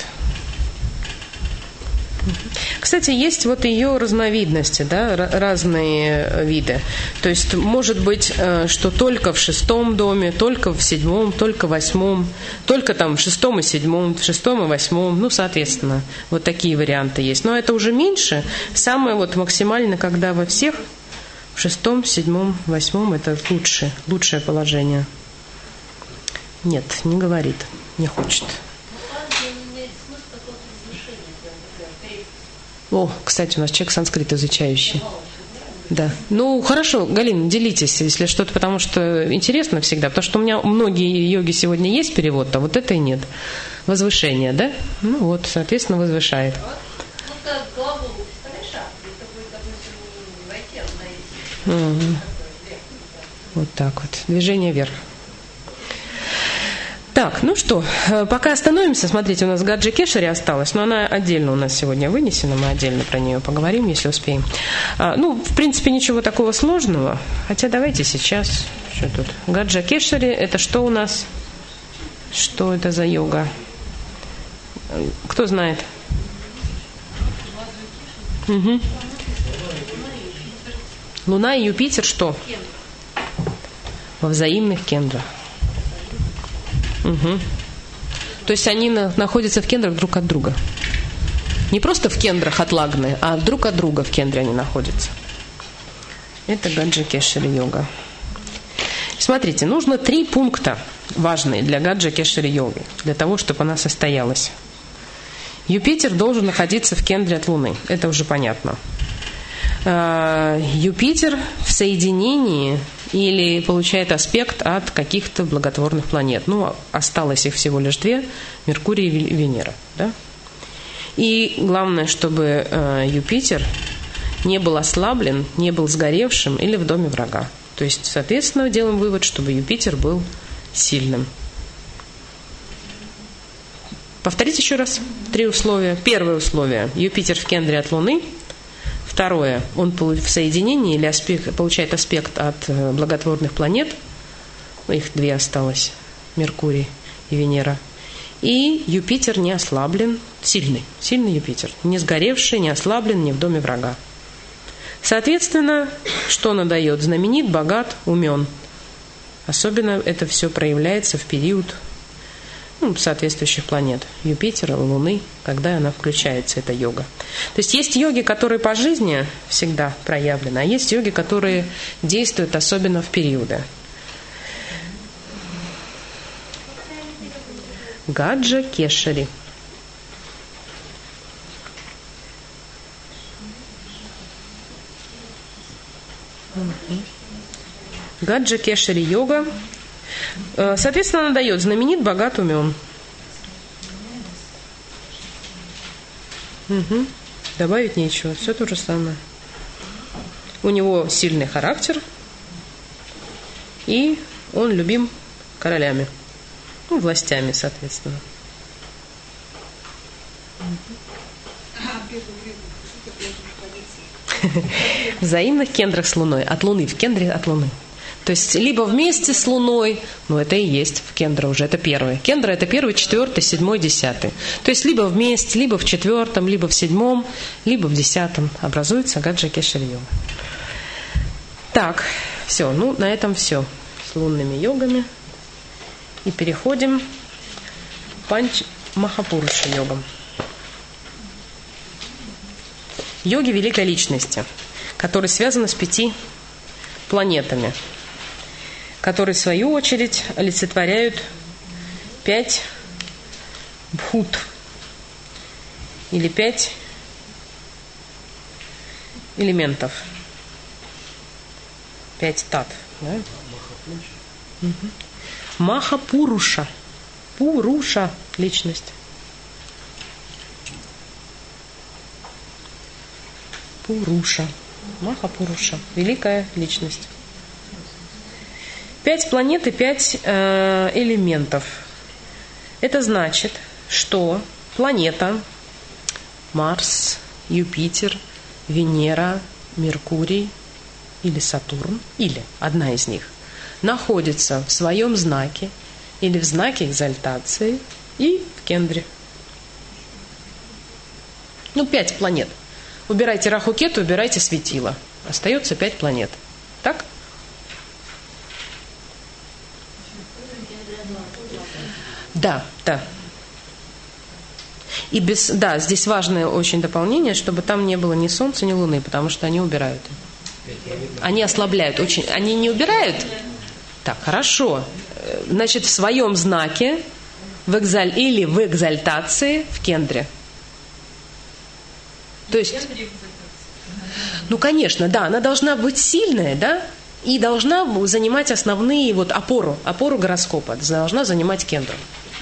Кстати, есть вот ее разновидности, да, разные виды. То есть может быть, что только в шестом доме, только в седьмом, только в восьмом, только там в шестом и седьмом, в шестом и восьмом, ну, соответственно, вот такие варианты есть. Но это уже меньше. Самое вот максимально, когда во всех, в шестом, седьмом, восьмом, это лучше, лучшее положение. Нет, не говорит, не хочет. О, кстати, у нас человек санскрит изучающий. Да. Ну, хорошо, Галина, делитесь, если что-то, потому что интересно всегда. Потому что у меня многие йоги сегодня есть перевод, а вот это и нет. Возвышение, да? Ну вот, соответственно, возвышает. Угу. Вот так вот. Движение вверх. Так, ну что, пока остановимся. Смотрите, у нас Гаджи Кешари осталась, но она отдельно у нас сегодня вынесена, мы отдельно про нее поговорим, если успеем. А, ну, в принципе, ничего такого сложного, хотя давайте сейчас. Что тут? Гаджа Кешари, это что у нас? Что это за йога? Кто знает? Угу. Луна и Юпитер что? Во взаимных кендрах. Угу. То есть они на, находятся в кендрах друг от друга. Не просто в кендрах от Лагны, а друг от друга в кендре они находятся. Это Гаджа Кешари йога. Смотрите, нужно три пункта важные для Гаджа Кешари йоги, для того, чтобы она состоялась. Юпитер должен находиться в кендре от Луны. Это уже понятно. Юпитер в соединении или получает аспект от каких-то благотворных планет. Ну, осталось их всего лишь две, Меркурий и Венера. Да? И главное, чтобы Юпитер не был ослаблен, не был сгоревшим или в доме врага. То есть, соответственно, делаем вывод, чтобы Юпитер был сильным. Повторите еще раз три условия. Первое условие. Юпитер в кендре от Луны. Второе. Он в соединении или аспект, получает аспект от благотворных планет. Их две осталось. Меркурий и Венера. И Юпитер не ослаблен. Сильный. Сильный Юпитер. Не сгоревший, не ослаблен, не в доме врага. Соответственно, что он дает? Знаменит, богат, умен. Особенно это все проявляется в период ну, соответствующих планет. Юпитера, Луны, когда она включается, эта йога. То есть есть йоги, которые по жизни всегда проявлены, а есть йоги, которые действуют особенно в периоды. Гаджа Кешари. Гаджа Кешари йога. Соответственно, она дает знаменит, богат, умен. Угу. Добавить нечего, все то же самое. У него сильный характер, и он любим королями, ну, властями, соответственно. В взаимных кендрах с Луной. От Луны, в кендре от Луны. То есть либо вместе с Луной, ну это и есть в кендра уже, это первый. Кендра это первый, четвертый, седьмой, десятый. То есть либо вместе, либо в четвертом, либо в седьмом, либо в десятом образуется Гаджа Кешари йога. Так, все, ну на этом все с лунными йогами. И переходим к Панч Махапуруша йогам. Йоги великой личности, которые связаны с пяти планетами, которые в свою очередь олицетворяют пять бхут или пять элементов, пять тат. Да? Угу. Махапуруша, Пуруша – личность. Пуруша, Махапуруша – великая личность. Пять планет и пять э, элементов. Это значит, что планета Марс, Юпитер, Венера, Меркурий или Сатурн, или одна из них, находится в своем знаке или в знаке экзальтации и в кендре. Ну, пять планет. Убирайте Раху-Кету, убирайте светило. Остается пять планет. Так? Да, да. И без, да, здесь важное очень дополнение, чтобы там не было ни Солнца, ни Луны, потому что они убирают. Они ослабляют. Очень, они не убирают? Так, хорошо. Значит, в своем знаке в экзаль, или в экзальтации в кендре. То есть, ну, конечно, да, она должна быть сильная, да, и должна занимать основные, вот, опору, опору гороскопа, должна занимать кендру.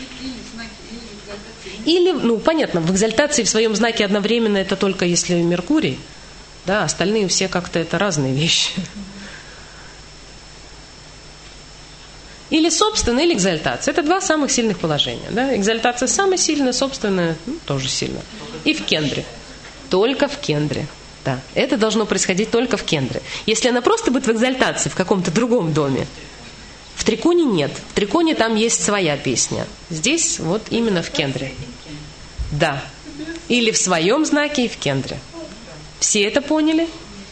Или, ну, понятно, в экзальтации в своем знаке одновременно это только если Меркурий, да, остальные все как-то это разные вещи. Или собственная, или экзальтация. Это два самых сильных положения, да. Экзальтация самая сильная, собственная, ну, тоже сильная. И в кендре. Только в кендре. Да. Это должно происходить только в кендре. Если она просто будет в экзальтации в каком-то другом доме, в триконе нет. В триконе там есть своя песня. Здесь вот именно в кендре. Да. Или в своем знаке и в кендре. Все это поняли?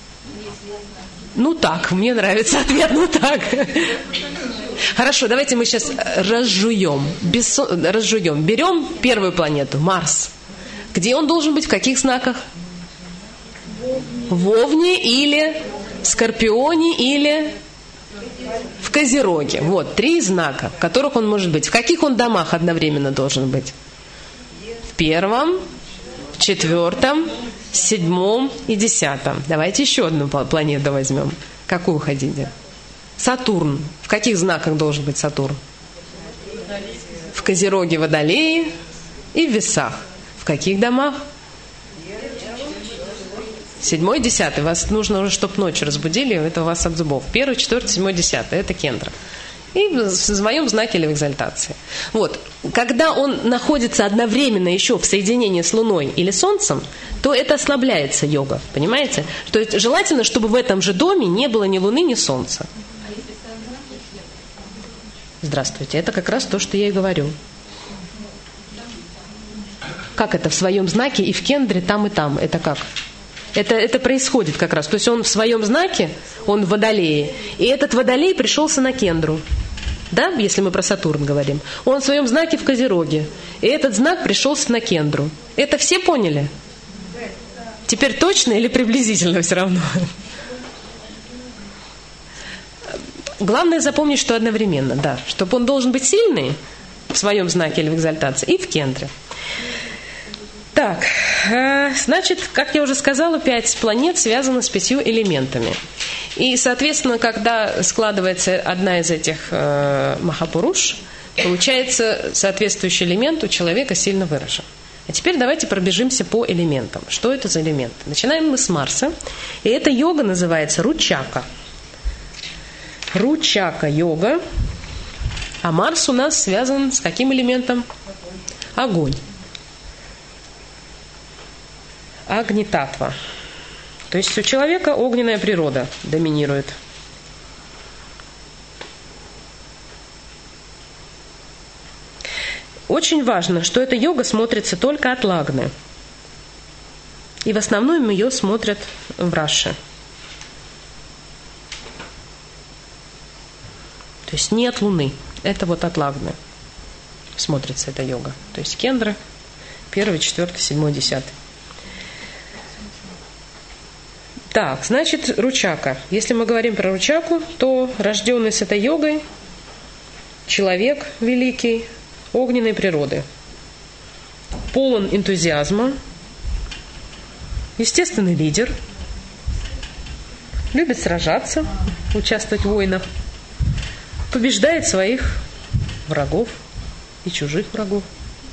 Ну так, мне нравится ответ, ну так. Хорошо, давайте мы сейчас разжуем. Без... разжуем. Берем первую планету, Марс. Где он должен быть? В каких знаках? В Овне или в Скорпионе или в Козероге. Вот, три знака, в которых он может быть. В каких он домах одновременно должен быть? В первом, в четвертом, седьмом и десятом. Давайте еще одну планету возьмем. Какую хотите? Сатурн. В каких знаках должен быть Сатурн? В Козероге, Водолее и в Весах. В каких домах? Седьмой, десятый. Вас нужно уже, чтобы ночью разбудили, это у вас от зубов. Первый, четвертый, седьмой, десятый. Это кендра. И в своем знаке или в экзальтации. Вот. Когда он находится одновременно еще в соединении с Луной или Солнцем, то это ослабляется йога. Понимаете? То есть желательно, чтобы в этом же доме не было ни Луны, ни Солнца. Здравствуйте. Это как раз то, что я и говорю. Как это в своем знаке и в кендре там и там? Это как? Это, это происходит как раз. То есть он в своем знаке, он в Водолее. И этот Водолей пришелся на кендру. да, если мы про Сатурн говорим, он в своем знаке в Козероге. И этот знак пришелся на Кендру. Это все поняли? Теперь точно или приблизительно все равно? Главное запомнить, что одновременно, да, чтобы он должен быть сильный в своем знаке или в экзальтации и в Кендре. Так, значит, как я уже сказала, пять планет связаны с пятью элементами. И, соответственно, когда складывается одна из этих э, Махапуруш, получается соответствующий элемент у человека сильно выражен. А теперь давайте пробежимся по элементам. Что это за элементы? Начинаем мы с Марса. И эта йога называется Ручака. Ручака-йога. А Марс у нас связан с каким элементом? Огонь. Агни-татва. То есть у человека огненная природа доминирует. Очень важно, что эта йога смотрится только от Лагны. И в основном ее смотрят в Раши. То есть не от Луны. Это вот от Лагны смотрится эта йога. То есть Кендра, первый, четвертый, седьмой, десятый. Так, значит, Ручака. Если мы говорим про Ручаку, то рожденный с этой йогой человек великий, огненной природы, полон энтузиазма, естественный лидер, любит сражаться, участвовать в войнах, побеждает своих врагов и чужих врагов.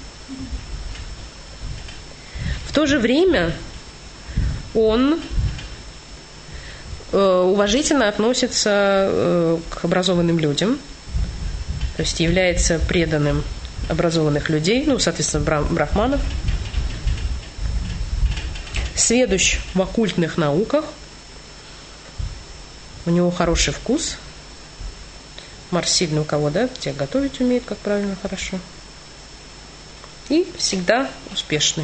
В то же время он уважительно относится к образованным людям, то есть является преданным образованных людей, ну, соответственно, брахманов, сведущ в оккультных науках, у него хороший вкус, Марс сильный у кого, да, те готовить умеет, как правильно, хорошо, и всегда успешный.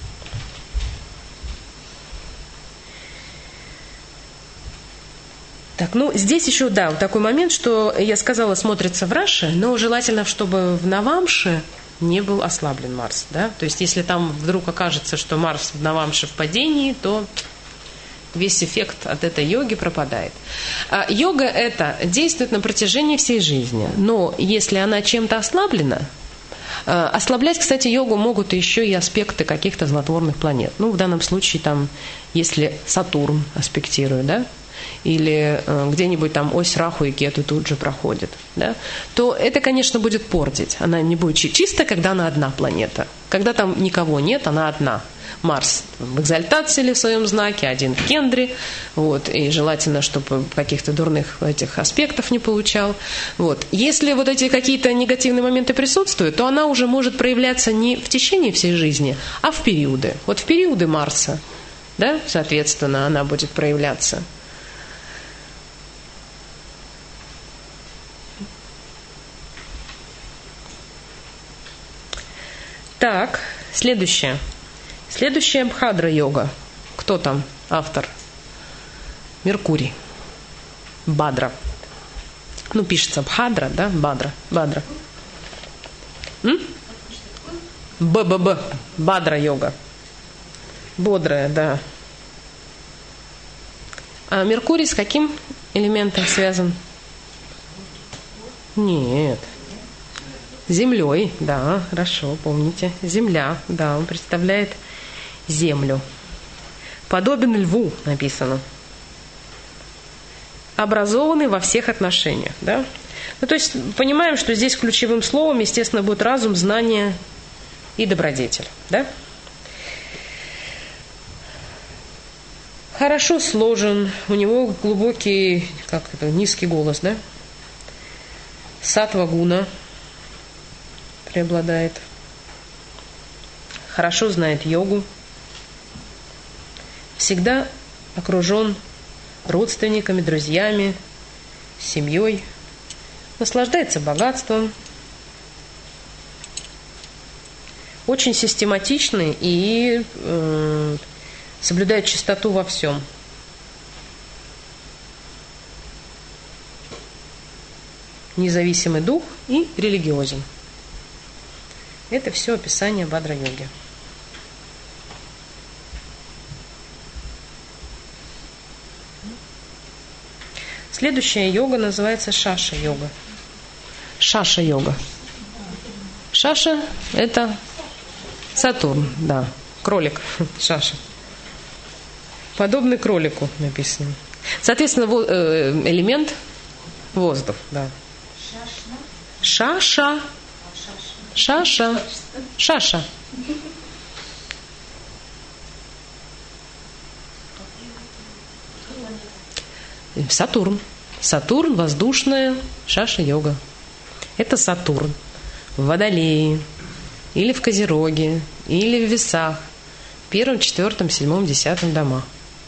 Так, ну, здесь еще, да, вот такой момент, что я сказала, смотрится в Раши, но желательно, чтобы в Навамше не был ослаблен Марс, да, то есть если там вдруг окажется, что Марс в Навамше в падении, то весь эффект от этой йоги пропадает. А йога эта действует на протяжении всей жизни, но если она чем-то ослаблена, ослаблять, кстати, йогу могут еще и аспекты каких-то злотворных планет. Ну, в данном случае там, если Сатурн аспектирует, да, или э, где-нибудь там ось Раху и Кету тут же проходит, да, то это, конечно, будет портить. Она не будет чисто, когда она одна планета. Когда там никого нет, она одна. Марс в экзальтации или в своем знаке, один в Кендре, вот, и желательно, чтобы каких-то дурных этих аспектов не получал. Вот. Если вот эти какие-то негативные моменты присутствуют, то она уже может проявляться не в течение всей жизни, а в периоды. Вот в периоды Марса, да, соответственно, она будет проявляться. Так, следующее. Следующая Бхадра-йога. Кто там автор? Меркурий. Бадра. Ну, пишется Бхадра, да? Бадра. Бадра. М? Б-б-б. Бадра-йога. Бодрая, да. А Меркурий с каким элементом связан? Нет. Землей, да, хорошо, помните. Земля, да, он представляет землю. Подобен льву, написано. Образованный во всех отношениях, да. Ну, то есть, понимаем, что здесь ключевым словом, естественно, будет разум, знание и добродетель, да. Хорошо сложен, у него глубокий, как это, низкий голос, да. Саттва-гуна преобладает. Хорошо знает йогу. Всегда окружен родственниками, друзьями, семьей. Наслаждается богатством. Очень систематичный и э, соблюдает чистоту во всем. независимый дух и религиозен. Это все описание бадра-йоги. Следующая йога называется шаша-йога. Шаша-йога. Шаша – это Сатурн, да, кролик, шаша. Подобный кролику написано. Соответственно, элемент воздух, да. Шаша. Шаша. Шаша. Сатурн. Сатурн, воздушная шаша-йога. Это Сатурн в Водолее, или в Козероге, или в Весах, в первом, четвертом, седьмом, десятом домах.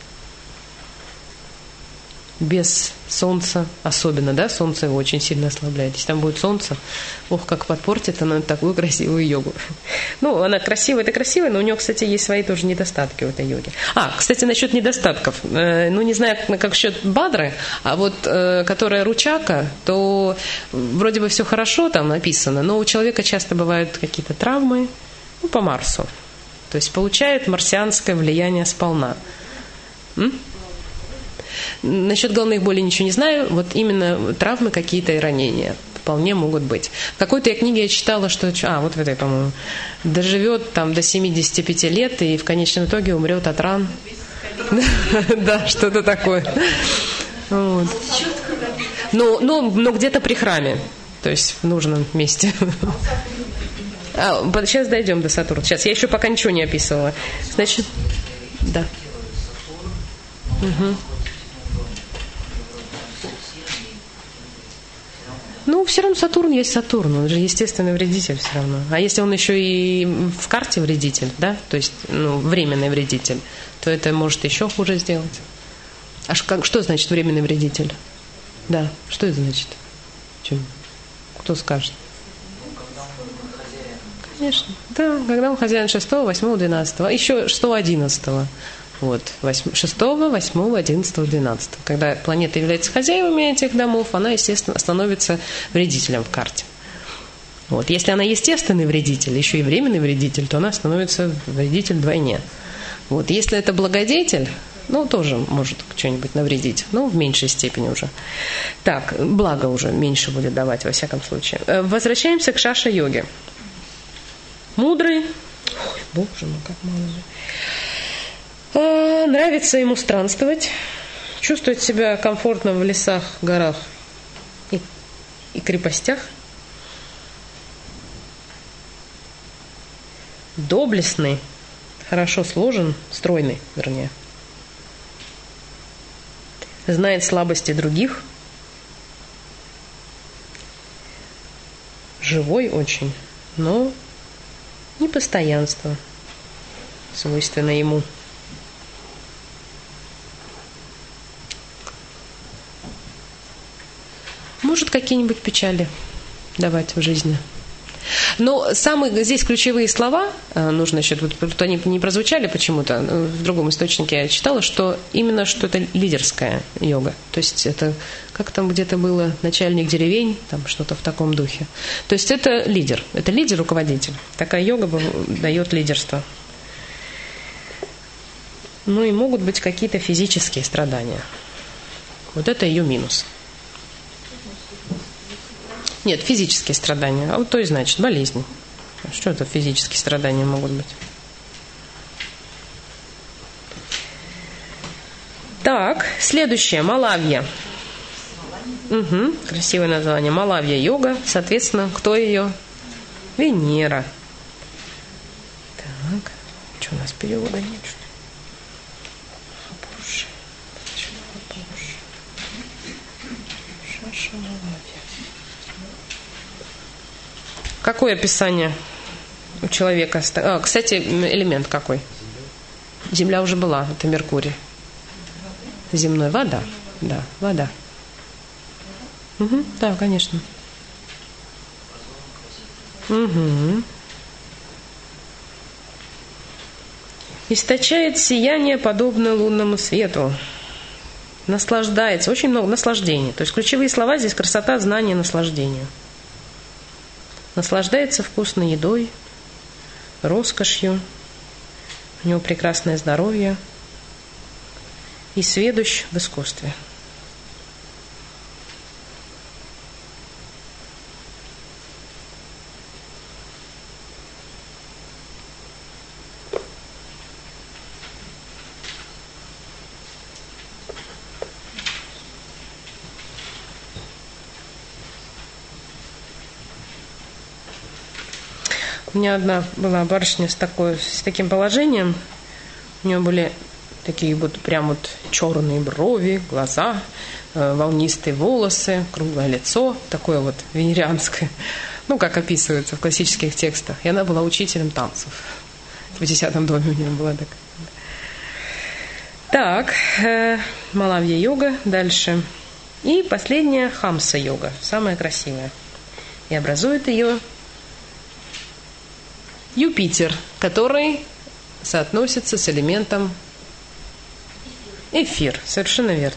Без солнца особенно, да, солнце его очень сильно ослабляет. Если там будет солнце, ох, как подпортит она такую красивую йогу. Ну, она красивая, это красивая, но у нее, кстати, есть свои тоже недостатки у этой йоги. А, кстати, насчет недостатков. Ну, не знаю, как счет бадры, а вот которая ручака, то вроде бы все хорошо там написано, но у человека часто бывают какие-то травмы, ну, по Марсу. То есть получает марсианское влияние сполна. М? Насчет головных болей ничего не знаю. Вот именно травмы какие-то и ранения вполне могут быть. В какой-то я книге я читала, что... А, вот в этой, по-моему. Доживет там до семидесяти пяти лет и в конечном итоге умрет от ран. Да, что-то такое. Но где-то при храме. То есть в нужном месте. Сейчас дойдем до Сатурна. Сейчас, я еще пока ничего не описывала. Значит, да. Угу. Ну, все равно Сатурн есть Сатурн, он же естественный вредитель все равно. А если он еще и в карте вредитель, да, то есть ну, временный вредитель, то это может еще хуже сделать. А что, что значит временный вредитель? Да, что это значит? Чем? Кто скажет? Конечно, да, когда он хозяин шестого, восьмого, двенадцатого, еще шестого, одиннадцатого. Вот, шестого, восьмого, одиннадцатого, двенадцатого. Когда планета является хозяевами этих домов, она, естественно, становится вредителем в карте. Вот. Если она естественный вредитель, еще и временный вредитель, то она становится вредитель вдвойне. Вот. Если это благодетель, ну, тоже может что-нибудь навредить, но в меньшей степени уже. Так, благо уже меньше будет давать, во всяком случае. Возвращаемся к шаша-йоге. Мудрый, ой, боже мой, как мало. Нравится ему странствовать, чувствует себя комфортно в лесах, горах и, и крепостях. Доблестный, хорошо сложен, стройный, вернее. Знает слабости других. Живой очень, но непостоянство свойственно ему. Может какие-нибудь печали давать в жизни. Но самые здесь ключевые слова, нужно еще, вот они не прозвучали почему-то, в другом источнике я читала, что именно что это лидерская йога. То есть это, как там где-то было, начальник деревень, там что-то в таком духе. То есть это лидер, это лидер-руководитель. Такая йога дает лидерство. Ну и могут быть какие-то физические страдания. Вот это ее минус. Нет, физические страдания. А вот то и значит болезни. Что это физические страдания могут быть? Так, следующее. Малавья. Угу, красивое название. Малавья йога. Соответственно, кто ее? Венера. Так, что у нас перевода нет? Шаша Малавья. Какое описание у человека? А, кстати, элемент какой? Земля уже была, это Меркурий. Земной, вода. Да, вода. Угу, да, конечно. Угу. Источает сияние, подобное лунному свету. наслаждается, очень много наслаждения. То есть ключевые слова здесь красота, знание, наслаждение. Наслаждается вкусной едой, роскошью, у него прекрасное здоровье и сведущ в искусстве. У меня одна была барышня с, такой, с таким положением. У нее были такие вот прям вот черные брови, глаза, э, волнистые волосы, круглое лицо, такое вот венерианское, ну, как описывается в классических текстах. И она была учителем танцев. В десятом доме у нее была такая. Так, э, Малавья-йога, дальше. И последняя Хамса-йога, самая красивая. И образует ее Юпитер, который соотносится с элементом эфир. Совершенно верно.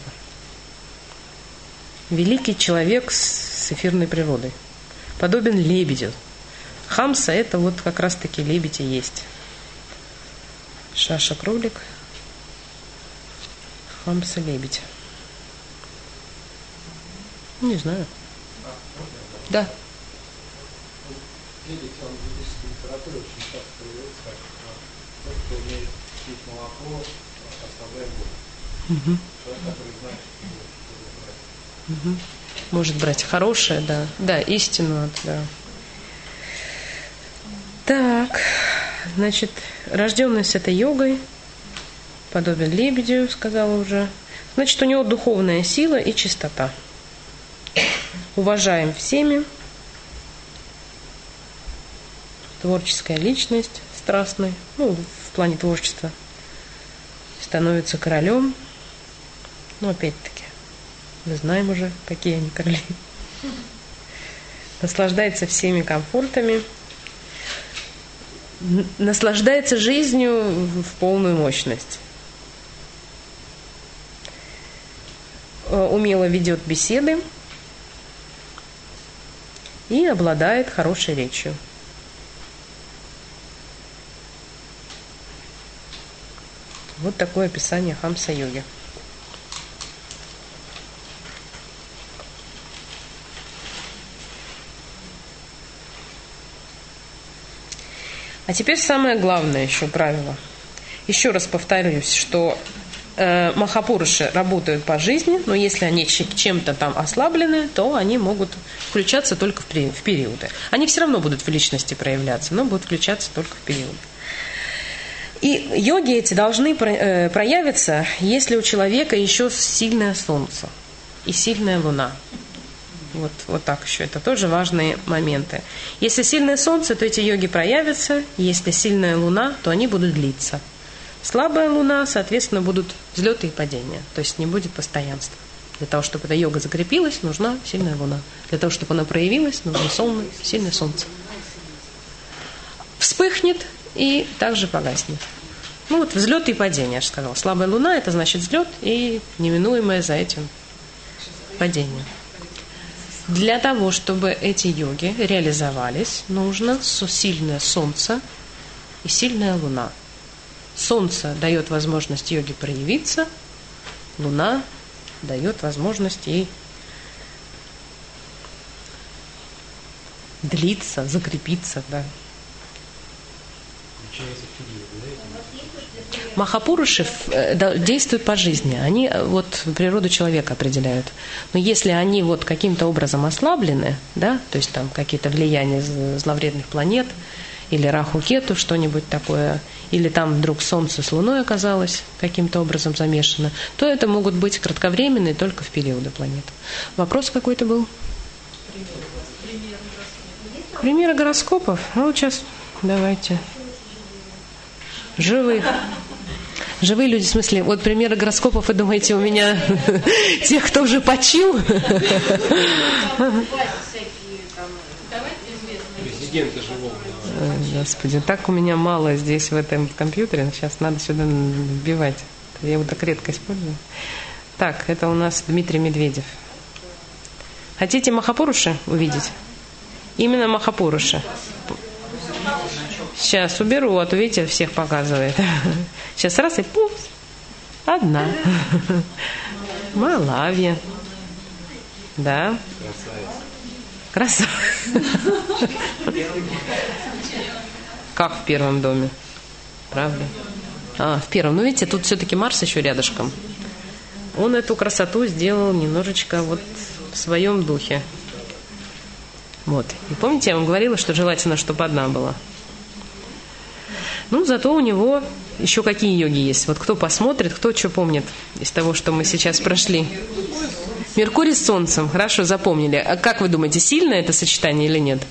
Великий человек с эфирной природой. Подобен лебедю. Хамса — это вот как раз-таки лебедь и есть. Шаша — кролик. Хамса — лебедь. Не знаю. Да. Лебедь, он в ведической литературе очень часто появляется как тот, кто умеет пить молоко, оставляя воду. Угу. Человек, который знает, что брать. Угу. Может брать хорошее, да. Да, истину, да. Так, значит, рожденный с этой йогой, подобен лебедю, сказала уже. Значит, у него духовная сила и чистота. Уважаем всеми. Творческая личность, страстный, ну, в плане творчества, становится королем. Ну, опять-таки, мы знаем уже, какие они короли. Наслаждается всеми комфортами, наслаждается жизнью в полную мощность. Умело ведет беседы и обладает хорошей речью. Вот такое описание Хамса-йоги. А теперь самое главное еще правило. Еще раз повторюсь, что э, махапуруши работают по жизни, но если они чем-то там ослаблены, то они могут включаться только в, в периоды. Они все равно будут в личности проявляться, но будут включаться только в периоды. И йоги эти должны проявиться, если у человека еще сильное солнце и сильная луна. Вот, вот так еще. Это тоже важные моменты. Если сильное солнце, то эти йоги проявятся. Если сильная луна, то они будут длиться. Слабая луна, соответственно, будут взлеты и падения. То есть не будет постоянства. Для того, чтобы эта йога закрепилась, нужна сильная луна. Для того, чтобы она проявилась, нужно солнце, сильное солнце. Вспыхнет и также погаснет. Ну вот взлет и падение, я же сказала. Слабая луна — это значит взлет и неминуемое за этим падение. Для того, чтобы эти йоги реализовались, нужно сильное солнце и сильная луна. Солнце дает возможность йоге проявиться, луна дает возможность ей длиться, закрепиться, да. Махапуруши действуют по жизни, они вот природу человека определяют. Но если они вот каким-то образом ослаблены, да, то есть там какие-то влияния зловредных планет, или Раху-Кету, что-нибудь такое, или там вдруг Солнце с Луной оказалось каким-то образом замешано, то это могут быть кратковременные только в периоды планет. Вопрос какой-то был? Примеры гороскопов? Ну, вот сейчас давайте. Живых. Живые люди, в смысле, вот примеры гороскопов, вы думаете, у меня тех, кто уже почил? Президенты живого. Господи, так у меня мало здесь в этом компьютере. Сейчас надо сюда вбивать. Я его так редко использую. Так, это у нас Дмитрий Медведев. Хотите Махапуруши увидеть? Именно Махапуруши. Сейчас уберу, а то, видите, всех показывает. Сейчас раз и пуф. Одна. Малавья. Да. Красавица. Как в первом доме? Правда? А, в первом. Ну, видите, тут все-таки Марс еще рядышком. Он эту красоту сделал немножечко вот в своем духе. Вот. И помните, я вам говорила, что желательно, чтобы одна была. Ну, зато у него еще какие йоги есть. Вот кто посмотрит, кто что помнит из того, что мы сейчас прошли. Меркурий с Солнцем. Хорошо, запомнили. А как вы думаете, сильное это сочетание или нет?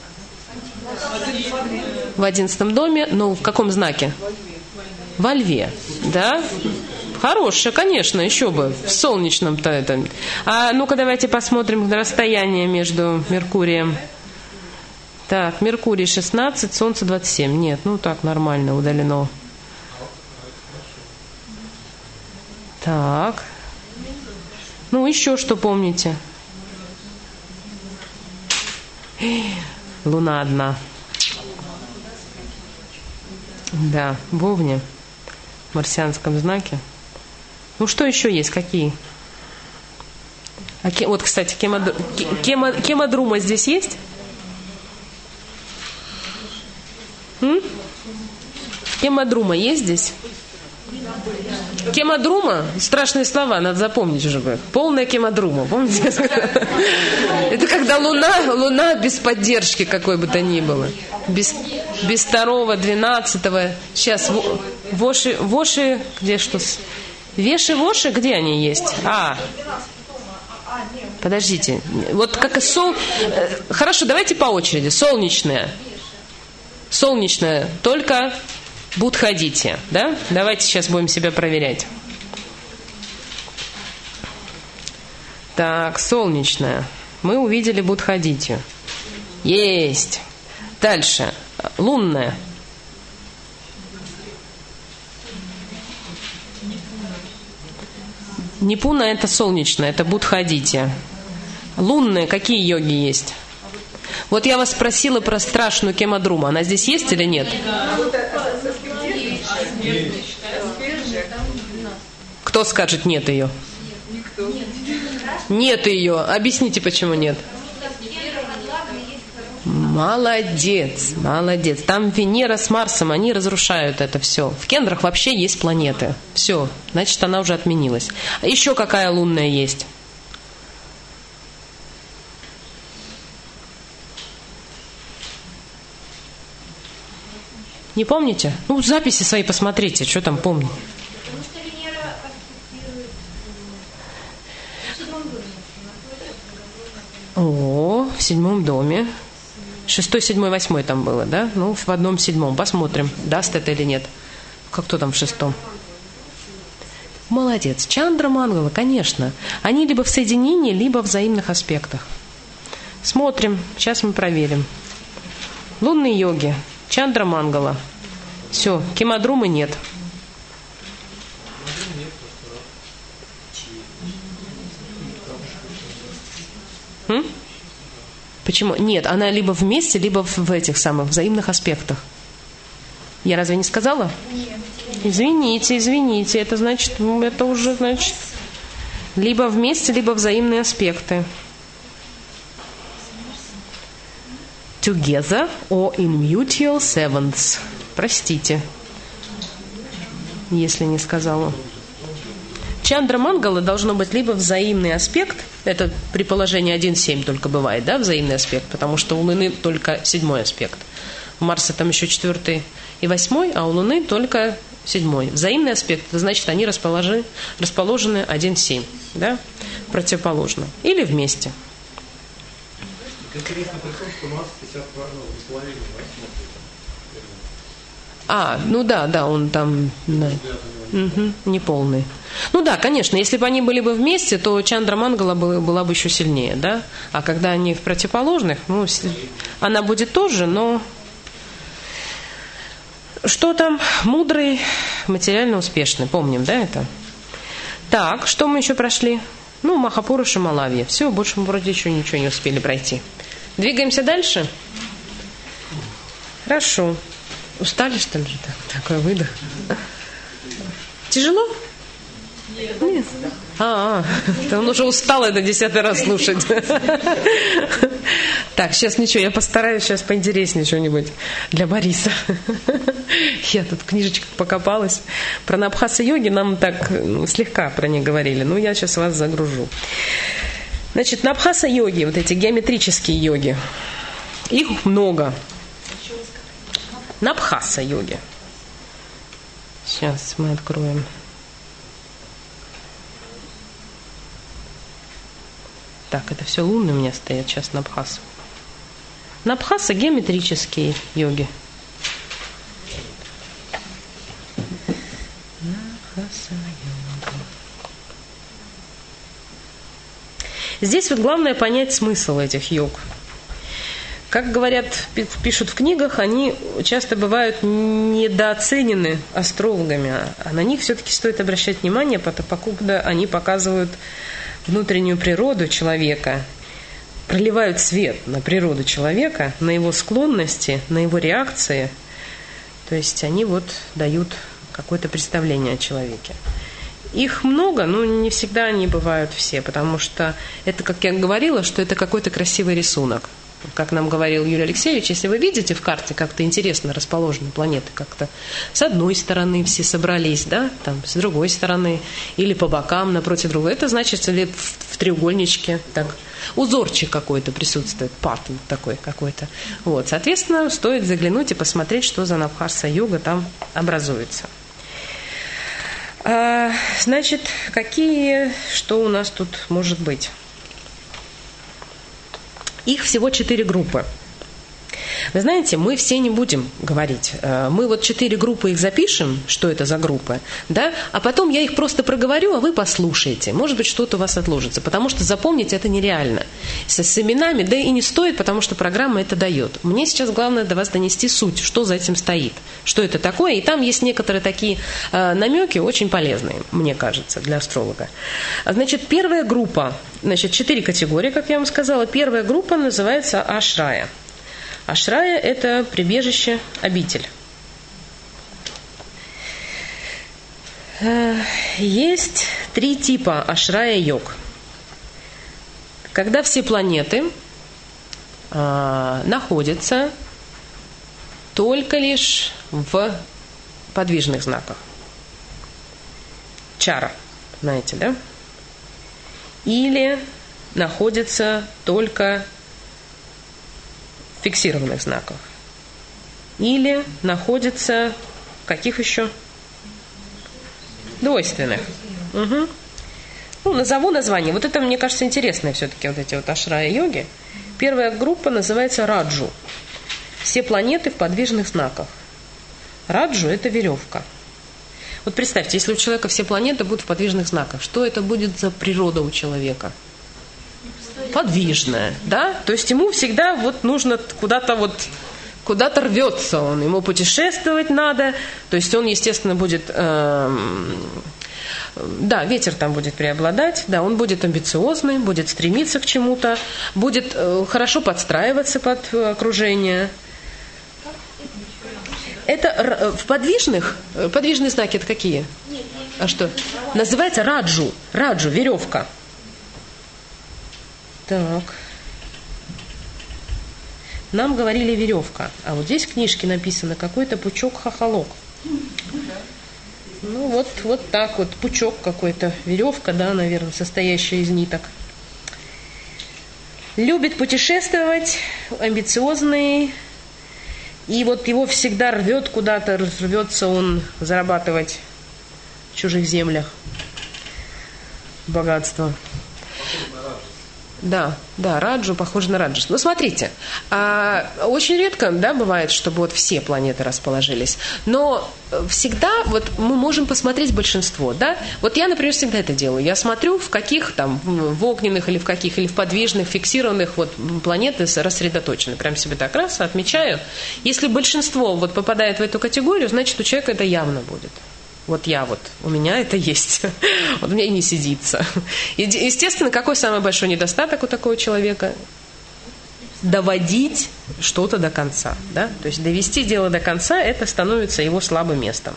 В одиннадцатом доме. Ну, в каком знаке? Во Льве. Да? Хорошее, конечно, еще бы. В солнечном-то это. А ну-ка давайте посмотрим расстояние между Меркурием. Так, Меркурий шестнадцать, Солнце двадцать семь. Нет, ну так, нормально, удалено. Так. Ну, еще что помните? Луна одна. Да, в Овне, в марсианском знаке. Ну, что еще есть? Какие? А, вот, кстати, кема, кема, кемадрума здесь есть? М? Кемадрума есть здесь? Кемадрума? Страшные слова, надо запомнить уже. Полная кемадрума, помните? Это когда луна, луна без поддержки какой бы то ни было. Без, без второго, двенадцатого. Сейчас, воши, воши, где что? Веши, воши, где они есть? А, подождите. Вот как и сол... Хорошо, давайте по очереди. Солнечная. Солнечная, только Будхадитья, да? Давайте сейчас будем себя проверять. Так, солнечная. Мы увидели Будхадитью. Есть. Дальше. Лунная. Нипуна это солнечная, это Будхадитья. Лунная, какие йоги есть? Вот я вас спросила про страшную кемадруму. Она здесь есть или нет? Кто скажет нет ее? Нет ее. Объясните, почему нет. Молодец, молодец. Там Венера с Марсом, они разрушают это все. В кендрах вообще есть планеты. Все, значит, она уже отменилась. А еще какая лунная есть? Не помните? Ну, записи свои посмотрите, что там помню. Потому что Венера аспектирует в седьмом доме. О, в седьмом доме. Шестой, седьмой, восьмой там было, да? Ну, в одном седьмом. Посмотрим, даст это или нет. Как кто там в шестом? Молодец. Чандра, Мангала, конечно. Они либо в соединении, либо в взаимных аспектах. Смотрим. Сейчас мы проверим. Лунные йоги. Чандра, Мангала. Все, кемадрумы нет. М? Почему? Нет, она либо вместе, либо в этих самых взаимных аспектах. Я разве не сказала? Нет. Извините, извините. Это значит, это уже значит либо вместе, либо взаимные аспекты. Together or in mutual sevenths. Простите, если не сказала. Чандра Мангала должно быть либо взаимный аспект, это при положении один семь только бывает, да, взаимный аспект, потому что у Луны только седьмой аспект. У Марса там еще четвертый и восьмой, а у Луны только седьмой. Взаимный аспект, это значит, они расположены, расположены один семь, да, противоположно. Или вместе. Интересно при том, что Марс сейчас половину смотрит. А, ну да, да, он там да. Угу, неполный. Ну да, конечно, если бы они были бы вместе, то Чандра Мангала была, была бы еще сильнее, да? А когда они в противоположных, ну, она будет тоже, но... Что там? Мудрый, материально успешный, помним, да, это? Так, что мы еще прошли? Ну, Махапуруша, Малавья. Все, больше мы вроде еще ничего не успели пройти. Двигаемся дальше? Хорошо. Устали, что ли? Так, такой выдох. Тяжело? Нет. Нет. А, а, он уже устал это десятый раз слушать. Так, сейчас ничего, я постараюсь сейчас поинтереснее что-нибудь для Бориса. Я тут в книжечках покопалась. Про Набхаса-йоги нам так ну, слегка про них говорили. Ну, я сейчас вас загружу. Значит, Набхаса-йоги, вот эти геометрические йоги, их много. Набхаса-йоги. Сейчас мы откроем. Так, это все лунные у меня стоят сейчас Набхаса. Набхаса геометрические йоги. Здесь вот главное понять смысл этих йог. Как говорят, пишут в книгах, они часто бывают недооценены астрологами, а на них все-таки стоит обращать внимание, покуда они показывают внутреннюю природу человека, проливают свет на природу человека, на его склонности, на его реакции. То есть они вот дают какое-то представление о человеке. Их много, но не всегда они бывают все, потому что это, как я говорила, что это какой-то красивый рисунок. Как нам говорил Юрий Алексеевич, если вы видите в карте как-то интересно расположены планеты, как-то с одной стороны все собрались, да, там, с другой стороны, или по бокам напротив другой, это значит, что в треугольничке так, узорчик какой-то присутствует, паттern такой какой-то. Вот, соответственно, стоит заглянуть и посмотреть, что за Набхаса-йога там образуется. А, значит, какие, что у нас тут может быть? Их всего четыре группы. Вы знаете, мы все не будем говорить. Мы вот четыре группы их запишем, что это за группы, да, а потом я их просто проговорю, а вы послушаете. Может быть, что-то у вас отложится, потому что запомнить это нереально. С, с именами, да и не стоит, потому что программа это дает. Мне сейчас главное до вас донести суть, что за этим стоит, что это такое. И там есть некоторые такие э, намеки, очень полезные, мне кажется, для астролога. Значит, первая группа, значит, четыре категории, как я вам сказала. Первая группа называется Ашрая. Ашрая – это прибежище, обитель. Есть три типа ашрая-йог. Когда все планеты а, находятся только лишь в подвижных знаках. Чара, знаете, да? Или находятся только фиксированных знаках. Или находится в каких еще? Двойственных. Угу. Ну, назову название. Вот это, мне кажется, интересное все-таки, вот эти вот ашрая-йоги. Первая группа называется Раджу. Все планеты в подвижных знаках. Раджу – это веревка. Вот представьте, если у человека все планеты будут в подвижных знаках, что это будет за природа у человека? Подвижная, да? То есть ему всегда вот нужно куда-то вот, куда-то рвется он, ему путешествовать надо, то есть он, естественно, будет, эм, да, ветер там будет преобладать, да, он будет амбициозный, будет стремиться к чему-то, будет э, хорошо подстраиваться под окружение. Это в подвижных, подвижные знаки это какие? А что? Называется раджу, раджу, веревка. Так. Нам говорили веревка, а вот здесь в книжке написано какой-то пучок-хохолок. Ну вот, вот так вот, пучок какой-то, веревка, да, наверное, состоящая из ниток. Любит путешествовать, амбициозный, и вот его всегда рвет куда-то, рвется он зарабатывать в чужих землях богатство. Да, да, раджу похоже на раджу. Ну, смотрите, а, очень редко, да, бывает, чтобы вот все планеты расположились, но всегда вот мы можем посмотреть большинство, да. Вот я, например, всегда это делаю. Я смотрю, в каких там, в огненных или в каких, или в подвижных, фиксированных вот планеты рассредоточены. Прям себе так раз отмечаю. Если большинство вот попадает в эту категорию, значит, у человека это явно будет. Вот я вот, у меня это есть. Вот у меня и не сидится. И, естественно, какой самый большой недостаток у такого человека? Доводить что-то до конца. Да? То есть довести дело до конца, это становится его слабым местом.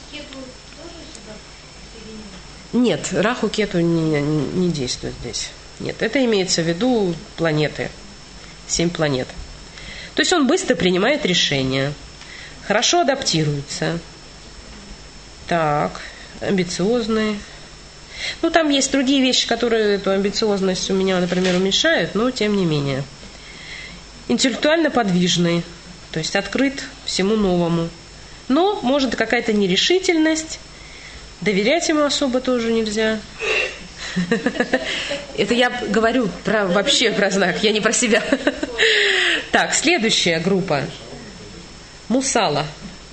Нет, Раху Кету не, не, не действует здесь. Нет, это имеется в виду планеты. Семь планет. То есть он быстро принимает решения, хорошо адаптируется. Так, амбициозный. Ну, там есть другие вещи, которые эту амбициозность у меня, например, уменьшают, но тем не менее. Интеллектуально подвижный, то есть открыт всему новому. Но может какая-то нерешительность, доверять ему особо тоже нельзя. Это я говорю про, вообще про знак, я не про себя. Так, следующая группа. Мусала.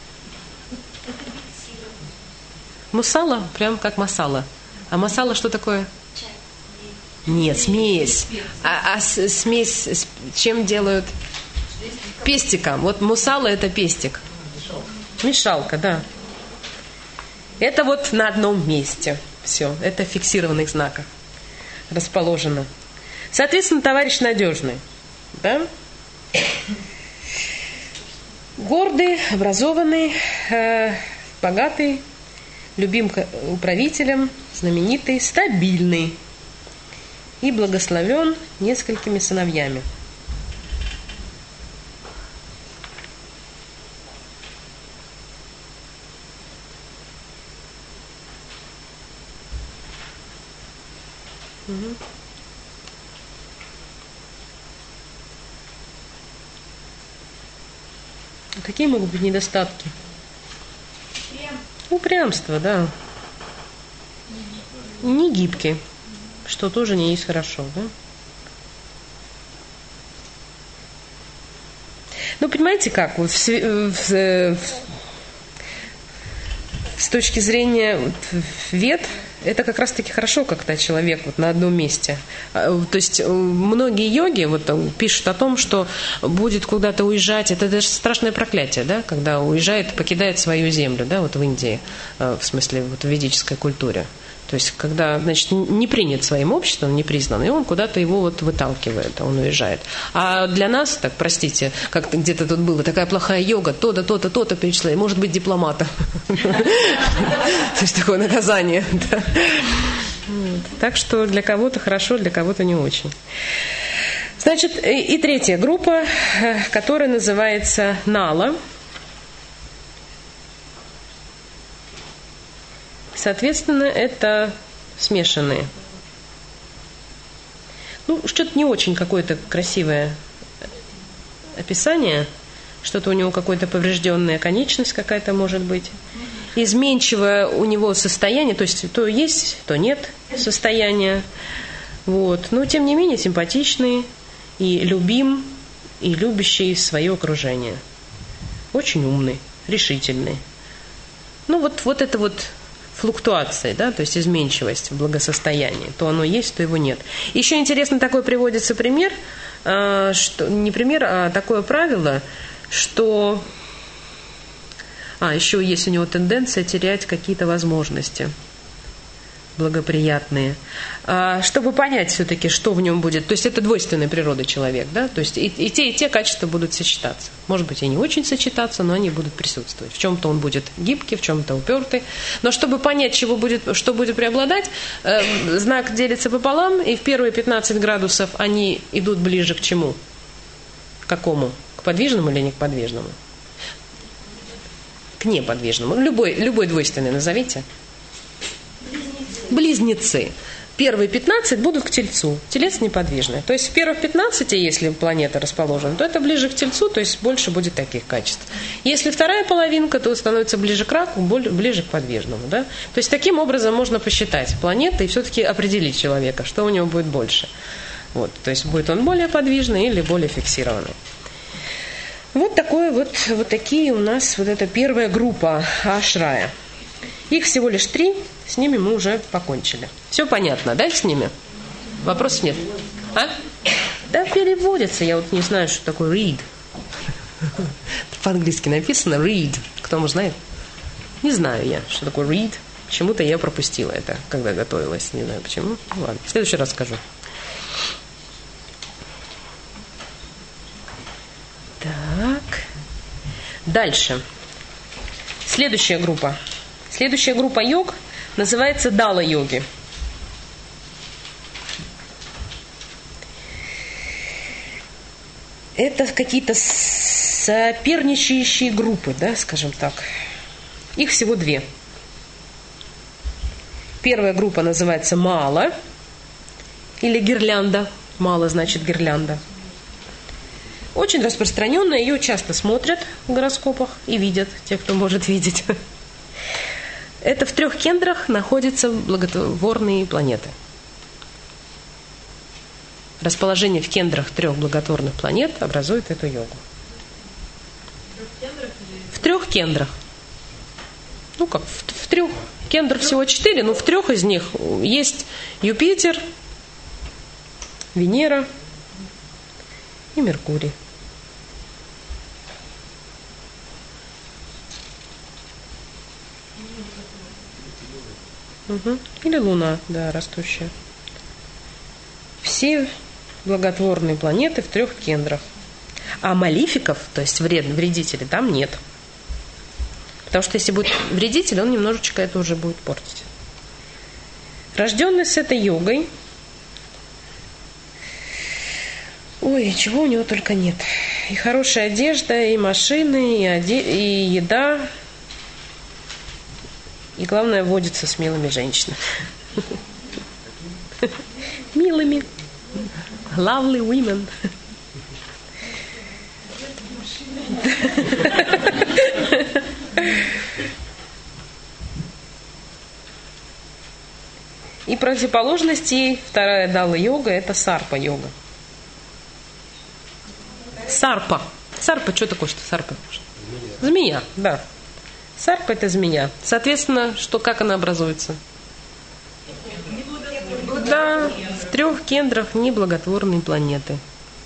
Мусала прям как масала. А масала что такое? Нет, смесь. А, а смесь с чем делают? Пестиком. Вот мусала это пестик. Мешалка, да. Это вот на одном месте. Все, это в фиксированных знаках расположено. Соответственно, товарищ надежный. Да? Гордый, образованный, э, богатый, любим управителем, знаменитый, стабильный и благословен несколькими сыновьями. Угу. Какие могут быть недостатки? Упрямство, да. Не гибкий, что тоже не есть хорошо, да? Ну, понимаете как, вот в, в, в, с точки зрения вот, вед, это как раз-таки хорошо, когда человек вот на одном месте. То есть многие йоги вот, пишут о том, что будет куда-то уезжать. Это даже страшное проклятие, да, когда уезжает, покидает свою землю, да, вот в Индии, в смысле вот в ведической культуре. То есть, когда, значит, не принят своим обществом, не признан, и он куда-то его вот выталкивает, он уезжает. А для нас, так, простите, как-то где-то тут было, такая плохая йога, то-то, то-то, то-то перечисла, и может быть дипломата. То есть, такое наказание. Так что для кого-то хорошо, для кого-то не очень. Значит, и третья группа, которая называется Нала. Соответственно, это смешанные. Ну, что-то не очень какое-то красивое описание. Что-то у него какая-то поврежденная конечность какая-то может быть. Изменчивое у него состояние, то есть то есть, то нет состояния. Вот. Но, тем не менее, симпатичный и любим, и любящий свое окружение. Очень умный, решительный. Ну, вот, вот это вот флуктуации, да, то есть изменчивость в благосостоянии. То оно есть, то его нет. Еще интересно такой приводится пример, что, не пример, а такое правило, что а, еще есть у него тенденция терять какие-то возможности благоприятные. А, чтобы понять все-таки, что в нем будет. То есть это двойственная природа человека, да? То есть и, и те, и те качества будут сочетаться. Может быть, и не очень сочетаться, но они будут присутствовать. В чем-то он будет гибкий, в чем-то упертый. Но чтобы понять, чего будет, что будет преобладать, э, знак делится пополам, и в первые пятнадцать градусов они идут ближе к чему? К какому? К подвижному или не к подвижному? К неподвижному. Любой, любой двойственный назовите. Близнецы. Первые пятнадцать будут к Тельцу. Телец неподвижный. То есть в первых пятнадцати, если планета расположена, то это ближе к Тельцу, то есть больше будет таких качеств. Если вторая половинка, то становится ближе к Раку, ближе к подвижному. Да? То есть таким образом можно посчитать планеты и все-таки определить человека, что у него будет больше. Вот. То есть будет он более подвижный или более фиксированный. Вот, такое вот, вот такие у нас вот эта первая группа Ашрая. Их всего лишь три, с ними мы уже покончили. Все понятно, да, с ними? Вопросов нет? А? Да, переводится, я вот не знаю, что такое read. По-английски написано read. Кто может знает? Не знаю я, что такое read. Почему-то я пропустила это, когда готовилась. Не знаю почему. Ну, ладно, в следующий раз скажу. Так. Дальше. Следующая группа. Следующая группа йог называется дала-йоги. Это какие-то соперничающие группы, да, скажем так. Их всего две. Первая группа называется мала или гирлянда. Мала значит гирлянда. Очень распространенная, ее часто смотрят в гороскопах и видят, те, кто может видеть. Это в трех кендрах находятся благотворные планеты. Расположение в кендрах трех благотворных планет образует эту йогу. В трех кендрах. Ну как, в, в трех. Кендр всего четыре, но в трех из них есть Юпитер, Венера и Меркурий. Угу. Или Луна, да, растущая. Все благотворные планеты в трех кендрах. А малификов, то есть вред, вредителей, там нет. Потому что если будет вредитель, он немножечко это уже будет портить. Рожденный с этой йогой, ой, чего у него только нет. И хорошая одежда, и машины, и, оде... и еда. И главное, водится с милыми женщинами. Милыми. Lovely women. И противоположность ей, вторая дала-йога, это сарпа-йога. Сарпа. Сарпа, что такое, что сарпа? Змея, да. Сарпа – это змея. Соответственно, что, как она образуется? Да, в трех кендрах неблаготворные планеты.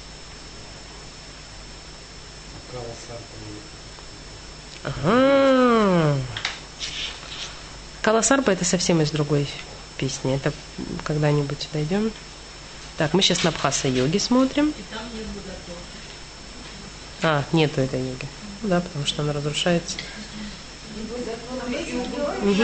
Ага. Каласарпа – это совсем из другой песни. Это когда-нибудь дойдем. Так, мы сейчас на Абхаса-йоги смотрим. А, нету этой йоги. Да, потому что она разрушается. Угу.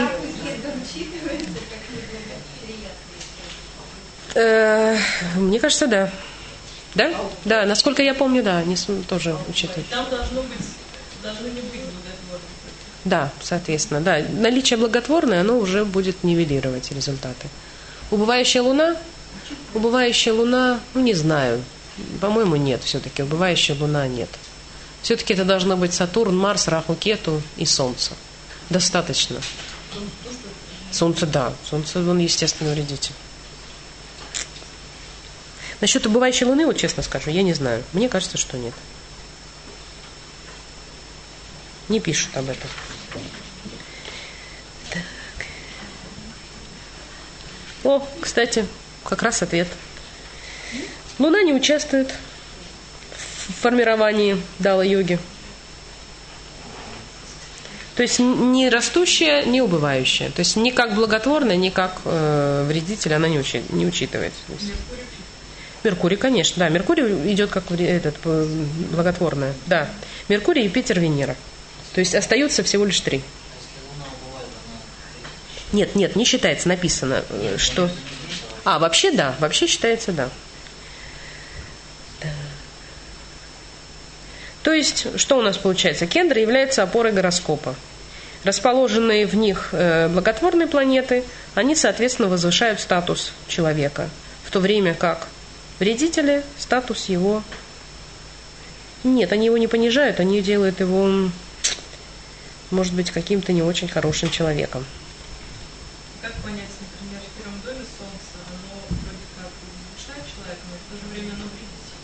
Э, мне кажется, да. Да? Да, насколько я помню, да, они тоже учитывают. Там должно быть, должно не быть благотворных. Да, соответственно, да. Наличие благотворное, оно уже будет нивелировать результаты. Убывающая луна, убывающая луна, ну не знаю, по-моему, нет все-таки, убывающая луна нет. Все-таки это должно быть Сатурн, Марс, Раху, Кету и Солнце. Достаточно. Солнце, да. Солнце, он естественный вредитель. Насчет убывающей луны, вот честно скажу, я не знаю. Мне кажется, что нет. Не пишут об этом. Так. О, кстати, как раз ответ. Луна не участвует в формировании дала-йоги. То есть ни растущая, ни убывающая. То есть ни как благотворная, ни как э, вредитель она не, учи, не учитывается. Меркурий, конечно, да. Меркурий идет как этот, благотворная. Да. Меркурий, Юпитер, Венера. То есть остаются всего лишь три. Нет, нет, не считается, написано, что... А, вообще да, вообще считается да. То есть, что у нас получается? Кендры являются опорой гороскопа. Расположенные в них э, благотворные планеты, они, соответственно, возвышают статус человека. В то время как вредители, статус его... Нет, они его не понижают, они делают его, может быть, каким-то не очень хорошим человеком. Как понять, например, в первом доме Солнце, оно вроде как улучшает человека, но в то же время оно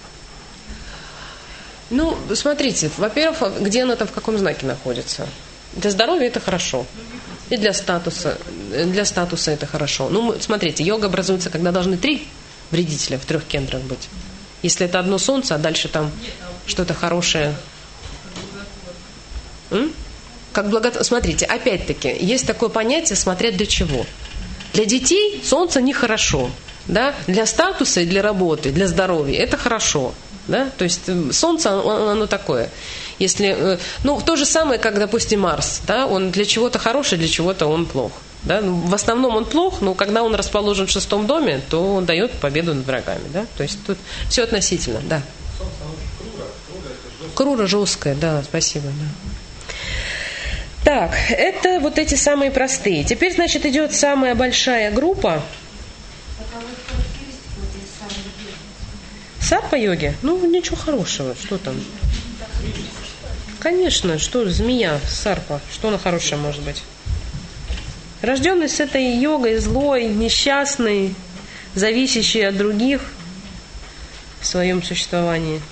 вредит? Ну, смотрите, во-первых, где оно там, в каком знаке находится. Для здоровья это хорошо. И для статуса, для статуса это хорошо. Ну, смотрите, йога образуется, когда должны три вредителя в трех кендрах быть. Если это одно солнце, а дальше там что-то хорошее. М? как благо... Смотрите, опять-таки, есть такое понятие, смотря для чего. Для детей солнце нехорошо. Да? Для статуса и для работы, для здоровья это хорошо. Да? То есть солнце, оно, оно такое. Если, ну, то же самое, как, допустим, Марс. Да? Он для чего-то хороший, для чего-то он плох. Да? В основном он плох, но когда он расположен в шестом доме, то он дает победу над врагами. Да? То есть тут все относительно. Да. Солнце, оно же крура. Крура это жесткое. Крура жесткая, да, спасибо. Да. Так, это вот эти самые простые. Теперь, значит, идет самая большая группа. Сарпа-йоги? Ну, ничего хорошего. Что там? Конечно, что змея, сарпа. Что она хорошая может быть? Рожденный с этой йогой, злой, несчастный, зависящий от других в своем существовании.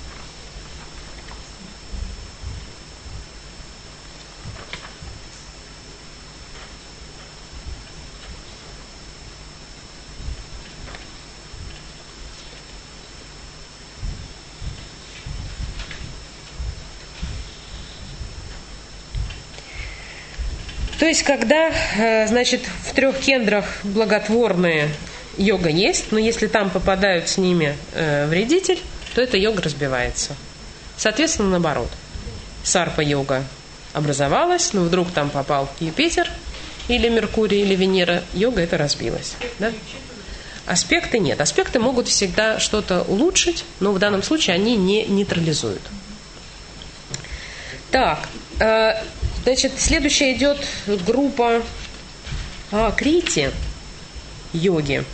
То есть, когда, значит, в трех кендрах благотворная йога есть, но если там попадают с ними вредитель, то эта йога разбивается. Соответственно, наоборот. Сарпа-йога образовалась, но вдруг там попал Юпитер, или Меркурий, или Венера, йога это разбилась. Да? Аспекты нет. Аспекты могут всегда что-то улучшить, но в данном случае они не нейтрализуют. Так, значит, следующая идет группа Акрити йоги.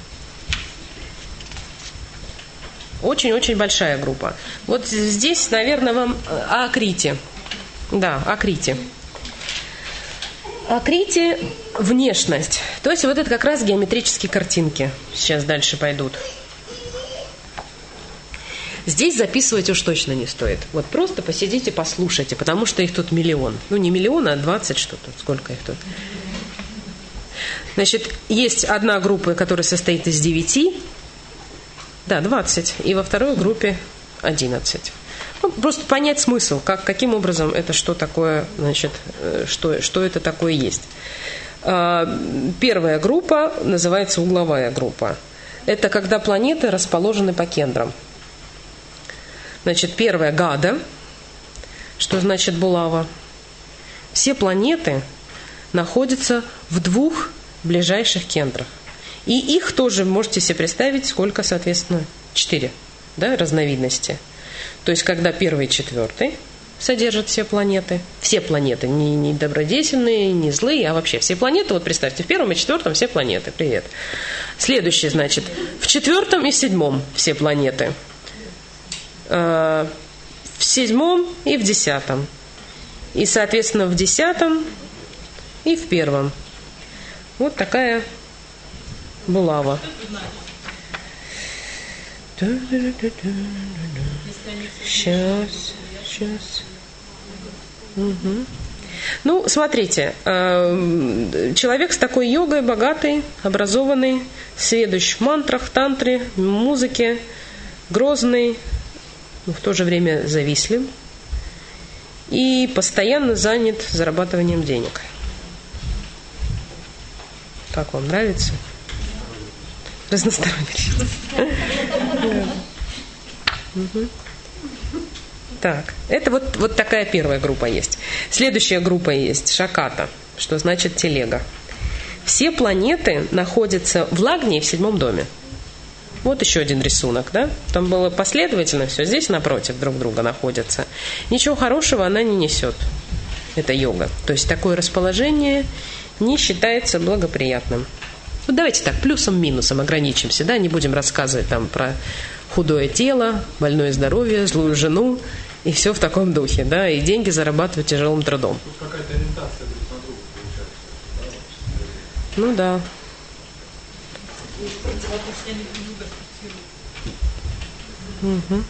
Очень-очень большая группа. Вот здесь, наверное, вам Акрити. Да, Акрити. Акрити – внешность. То есть вот это как раз геометрические картинки. Сейчас дальше пойдут. Здесь записывать уж точно не стоит. Вот просто посидите, послушайте, потому что их тут миллион. Ну, не миллион, а двадцать что-то. Сколько их тут? Значит, есть одна группа, которая состоит из девяти. Да, двадцать. И во второй группе одиннадцать. Ну, просто понять смысл, как, каким образом это что такое, значит, что, что это такое есть. Первая группа называется угловая группа. Это когда планеты расположены по кендрам. Значит, первая гада, что значит булава. Все планеты находятся в двух ближайших кендрах. И их тоже можете себе представить, сколько, соответственно, четыре, да, разновидности. То есть, когда первый и четвертый содержат все планеты, все планеты, не, не добродетельные, не злые, а вообще все планеты, вот представьте, в первом и четвертом все планеты, привет. Следующий, значит, в четвертом и седьмом все планеты. В седьмом и в десятом. И, соответственно, в десятом и в первом. Вот такая булава. Сейчас, сейчас. Угу. Ну, смотрите, человек с такой йогой, богатый, образованный, сведущ в мантрах, тантре, музыке, грозный, но в то же время завистлив и постоянно занят зарабатыванием денег. Как вам нравится? Разносторонний личность. Так, это вот, вот такая первая группа есть. Следующая группа есть Шаката, что значит телега. Все планеты находятся в Лагне и в седьмом доме. Вот еще один рисунок, да? Там было последовательно все. Здесь напротив друг друга находятся. Ничего хорошего она не несет. Это йога. То есть такое расположение не считается благоприятным. Вот давайте так, плюсом-минусом ограничимся, да? Не будем рассказывать там про худое тело, больное здоровье, злую жену и все в таком духе, да? И деньги зарабатывать тяжелым трудом. Тут какая-то ориентация друг на друга получается. Ну да. Угу.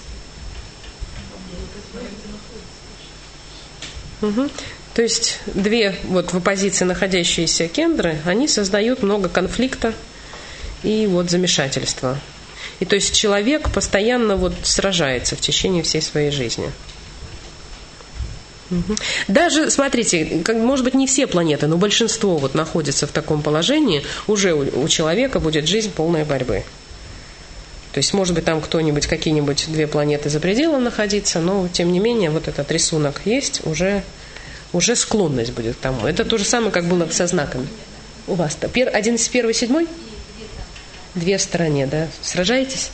Угу. То есть две вот в оппозиции находящиеся кендры, они создают много конфликта и вот замешательства. И то есть человек постоянно вот сражается в течение всей своей жизни. Угу. Даже, смотрите, как, может быть, не все планеты, но большинство вот находится в таком положении, уже у, у человека будет жизнь полной борьбы. То есть, может быть, там кто-нибудь, какие-нибудь две планеты за пределом находиться, но, тем не менее, вот этот рисунок есть, уже, уже склонность будет к тому. Это то же самое, как было со знаками. У вас-то одиннадцать, первый, седьмой? Две в стороне, да? Сражаетесь?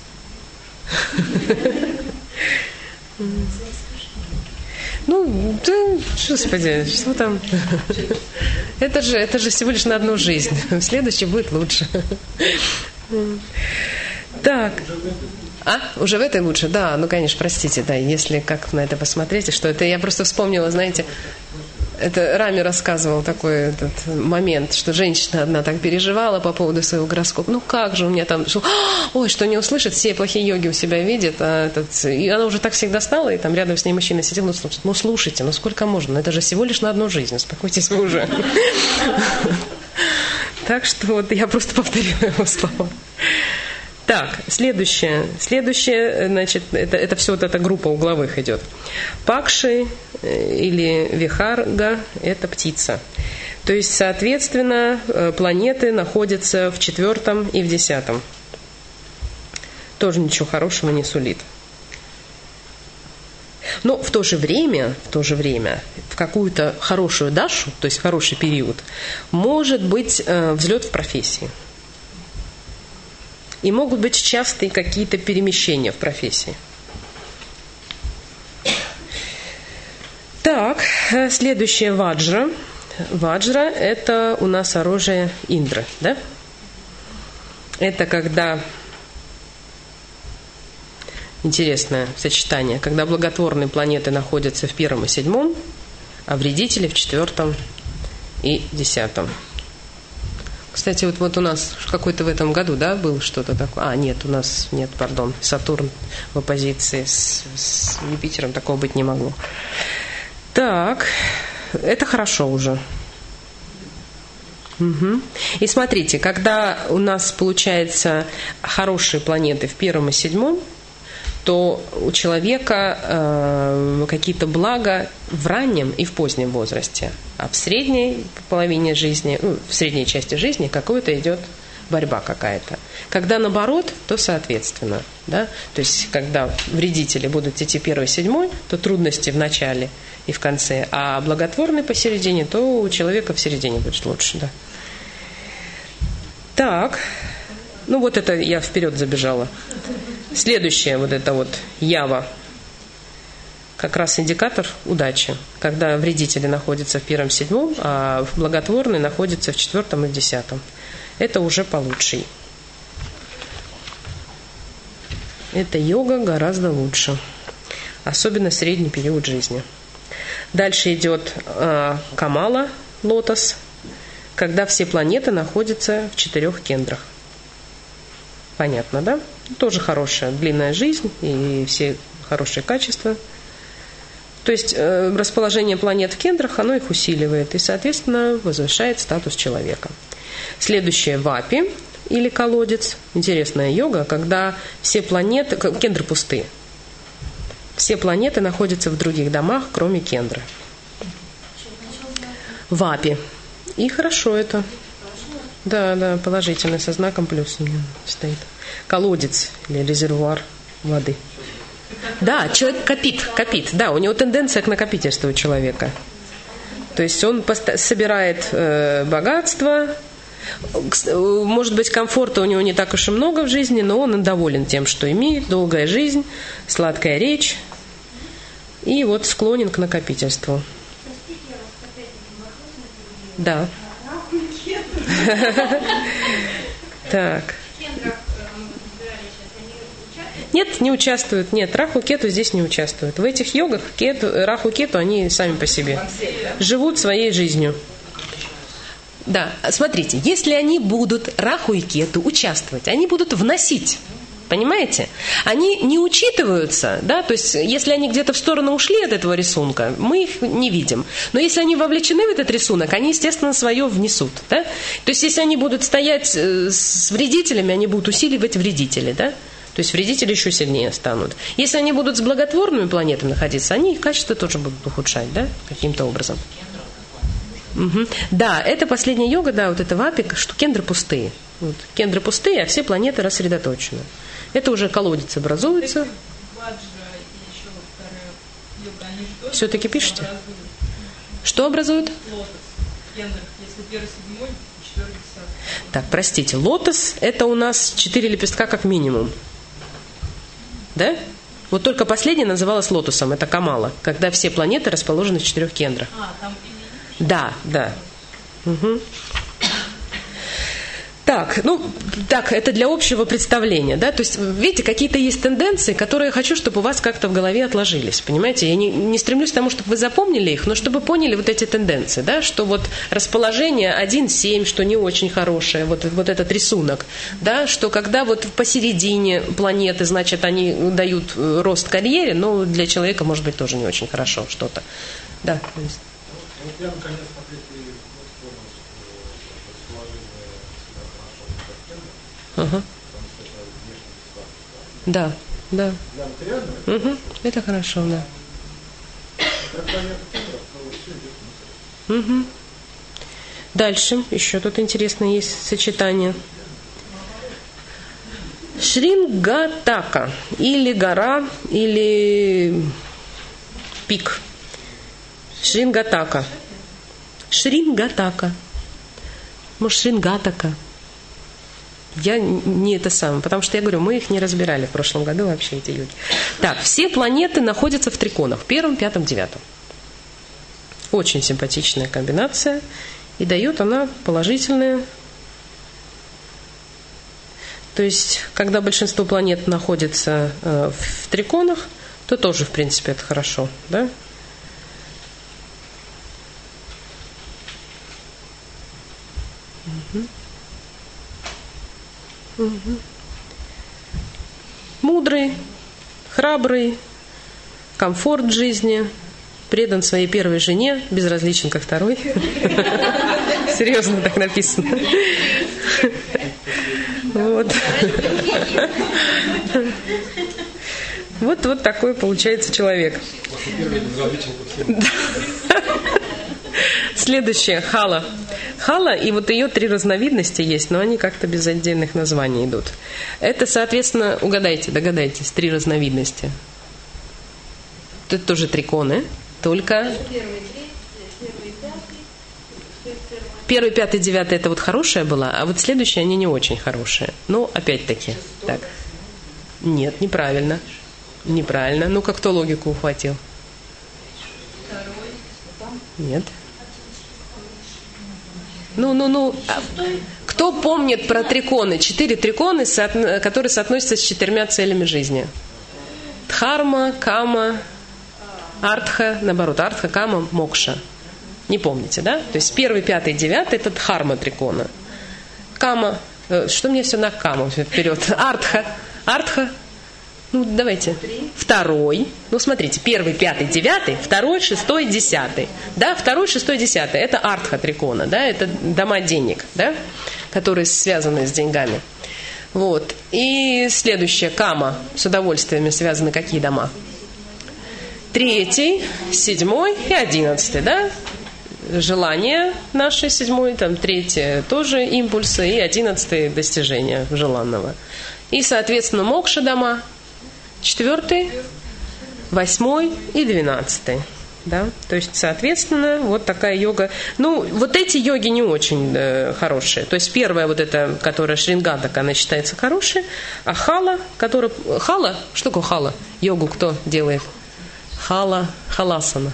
Ну, да, господи, что там? Это же, это же всего лишь на одну жизнь. Следующий будет лучше. Так. А? Уже в этой лучше? Да, ну, конечно, простите, да, если как на это посмотреть, что это, я просто вспомнила, знаете, это Рами рассказывал такой этот момент, что женщина одна так переживала по поводу своего гороскопа. Ну как же у меня там... Что, ой, что не услышит, все плохие йоги у себя видят. А этот, и она уже так всегда стала, и там рядом с ней мужчина сидел, ну слушайте, ну слушайте, ну сколько можно? Ну это же всего лишь на одну жизнь, успокойтесь вы уже. Так что вот я просто повторю его слова. Так, следующее. Следующее, значит, это, это все вот эта группа угловых идет. Пакши или Вихарга – это птица. То есть, соответственно, планеты находятся в четвертом и в десятом. Тоже ничего хорошего не сулит. Но в то же время, в то же время, в какую-то хорошую дашу, то есть в хороший период, может быть э, взлет в профессии. И могут быть частые какие-то перемещения в профессии. Так, следующее ваджра. Ваджра – это у нас оружие Индры, да? Это когда... Интересное сочетание. Когда благотворные планеты находятся в первом и седьмом, а вредители в четвертом и десятом. Кстати, вот, вот у нас какой-то в этом году, да, был что-то такое? А, нет, у нас, нет, пардон, Сатурн в оппозиции с, с Юпитером, такого быть не могло. Так, это хорошо уже. Угу. И смотрите, когда у нас получается хорошие планеты в первом и седьмом, то у человека э, какие-то блага в раннем и в позднем возрасте, а в средней половине жизни, ну, в средней части жизни какой-то идет борьба какая-то. Когда наоборот, то соответственно, да? То есть когда вредители будут идти первый, седьмой, то трудности в начале и в конце, а благотворный посередине, то у человека в середине будет лучше, да. Так, ну вот это я вперед забежала. Следующее, вот это вот Ява, как раз индикатор удачи, когда вредители находятся в первом, седьмом, а благотворные находятся в четвертом и в десятом. Это уже получше. Это йога гораздо лучше, особенно средний период жизни. Дальше идет э, Камала, лотос, когда все планеты находятся в четырех кендрах. Понятно, да? Тоже хорошая длинная жизнь и все хорошие качества. То есть э, расположение планет в кендрах, оно их усиливает и, соответственно, возвышает статус человека. Следующее Вапи или колодец. Интересная йога, когда все планеты, кендры пустые. Все планеты находятся в других домах, кроме кендры. Вапи. И хорошо это. Да, да, положительный, со знаком плюс у меня стоит. Колодец или резервуар воды. Да, человек копит, копит. Да, у него тенденция к накопительству у человека. То есть он пост- собирает э, богатство. Может быть, комфорта у него не так уж и много в жизни, но он доволен тем, что имеет. Долгая жизнь, сладкая речь. И вот склонен к накопительству. Да. Так. Нет, не участвуют. Нет, Раху, Кету здесь не участвуют. В этих йогах кету, Раху, Кету, они сами по себе живут своей жизнью. Да, смотрите, если они будут Раху и Кету участвовать, они будут вносить. Понимаете? Они не учитываются, да, то есть если они где-то в сторону ушли от этого рисунка, мы их не видим. Но если они вовлечены в этот рисунок, они, естественно, свое внесут, да. То есть если они будут стоять с вредителями, они будут усиливать вредителей, да. То То есть вредители еще сильнее станут. Если они будут с благотворными планетами находиться, они их качество тоже будут ухудшать, да, каким-то образом. Угу. Да, это последняя йога, да, вот это вапик, что кендры пустые. Вот, кендры пустые, а все планеты рассредоточены. Это уже колодец образуется. Все-таки пишите? Что образует? Так, простите, лотос это у нас четыре лепестка как минимум. Да? Вот только последняя называлась лотосом, это Камала, когда все планеты расположены в четырех кендрах. А, там Да, да. Угу. Так, ну, так, это для общего представления, да, то есть, видите, какие-то есть тенденции, которые я хочу, чтобы у вас как-то в голове отложились, понимаете, я не, не стремлюсь к тому, чтобы вы запомнили их, но чтобы поняли вот эти тенденции, да, что вот расположение один семь, что не очень хорошее, вот, вот этот рисунок, да, что когда вот посередине планеты, значит, они дают рост карьере, но для человека, может быть, тоже не очень хорошо что-то, да. Вот я, наконец, ответил, вот, понял, что расположение всегда хорошо, Ага. Да, да. для материального, Угу. Это хорошо, да. когда нет кендров, то все идет вниз. Угу. Дальше еще тут интересное есть сочетание. Шрингатака или гора, или пик. Шрингатака. Шрингатака. Может, Шрингатака. Я не это самое, потому что я говорю, мы их не разбирали в прошлом году вообще, эти йоги. Так, все планеты находятся в триконах, в первом, пятом, девятом. Очень симпатичная комбинация. И дает она положительные. То есть, когда большинство планет находится э, в триконах, то тоже, в принципе, это хорошо, да? Угу. Угу. Мудрый, храбрый, комфорт в жизни, предан своей первой жене, безразличен ко второй. Серьезно так написано. Вот. Вот, вот такой получается человек. Следующее, хала. Хала, и вот ее три разновидности есть, но они как-то без отдельных названий идут. Это, соответственно, угадайте, догадайтесь, три разновидности. Это тоже триконы, только... Первый, пятый, девятый это вот хорошая была, а вот следующие они не очень хорошие. Ну, опять-таки, так. Нет, неправильно. Неправильно. Ну-ка, кто логику ухватил? Нет. Ну, ну, ну. Кто помнит про триконы? Четыре триконы, которые соотносятся с четырьмя целями жизни. Дхарма, кама, артха, наоборот, артха, кама, мокша. Не помните, да? То есть первый, пятый, девятый это дхарма трикона. Кама, что мне все на каму вперед? Артха, артха. Ну, давайте. Второй. Ну, смотрите, первый, пятый, девятый, второй, шестой, десятый. Да, второй, шестой, десятый. Это артха трикона, да, это дома денег, да, которые связаны с деньгами. Вот. И следующее, кама, с удовольствиями связаны какие дома? Третий, седьмой и одиннадцатый, да? Желание наше, седьмой, там, третье тоже импульсы, и одиннадцатый достижение желанного. И, соответственно, мокша дома, четвертый, восьмой и двенадцатый. Да? То есть, соответственно, вот такая йога. Ну, вот эти йоги не очень э, хорошие. То есть, первая вот эта, которая Шрингатака, она считается хорошей, а хала, которая... Хала? Что такое хала? Йогу кто делает? Хала, халасана.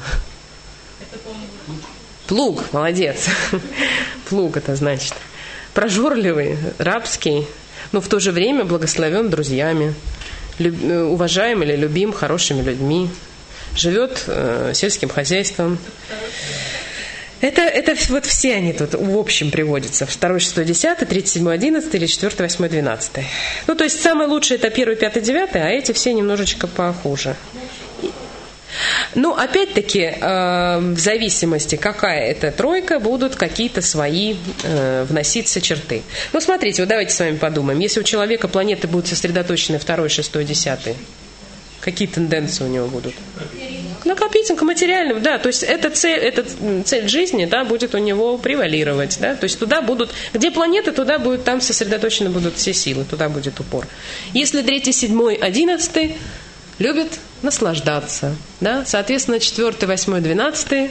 Плуг, молодец. Плуг это значит. Прожорливый, рабский, но в то же время благословен друзьями, люб, уважаем или любим хорошими людьми, живет э, сельским хозяйством. Это, это вот все они тут в общем приводятся. Второй, шестой, десятый, тридцать седьмой, одиннадцатый или четвертый, восьмой, двенадцатый. Ну, то есть самое лучшее это первый, пятый, девятый, а эти все немножечко похуже. Ну, опять-таки, э, в зависимости, какая это тройка, будут какие-то свои э, вноситься черты. Ну, смотрите, вот давайте с вами подумаем. Если у человека планеты будут сосредоточены второй, шестой, десятый, какие тенденции у него будут? К накопительным, к материальным, да. То есть эта цель, эта цель жизни, да, будет у него превалировать, да. То есть туда будут, где планеты, туда будут, там сосредоточены будут все силы, туда будет упор. Если третий, седьмой, одиннадцатый любят наслаждаться, да. Соответственно, четвертый, восьмой, двенадцатый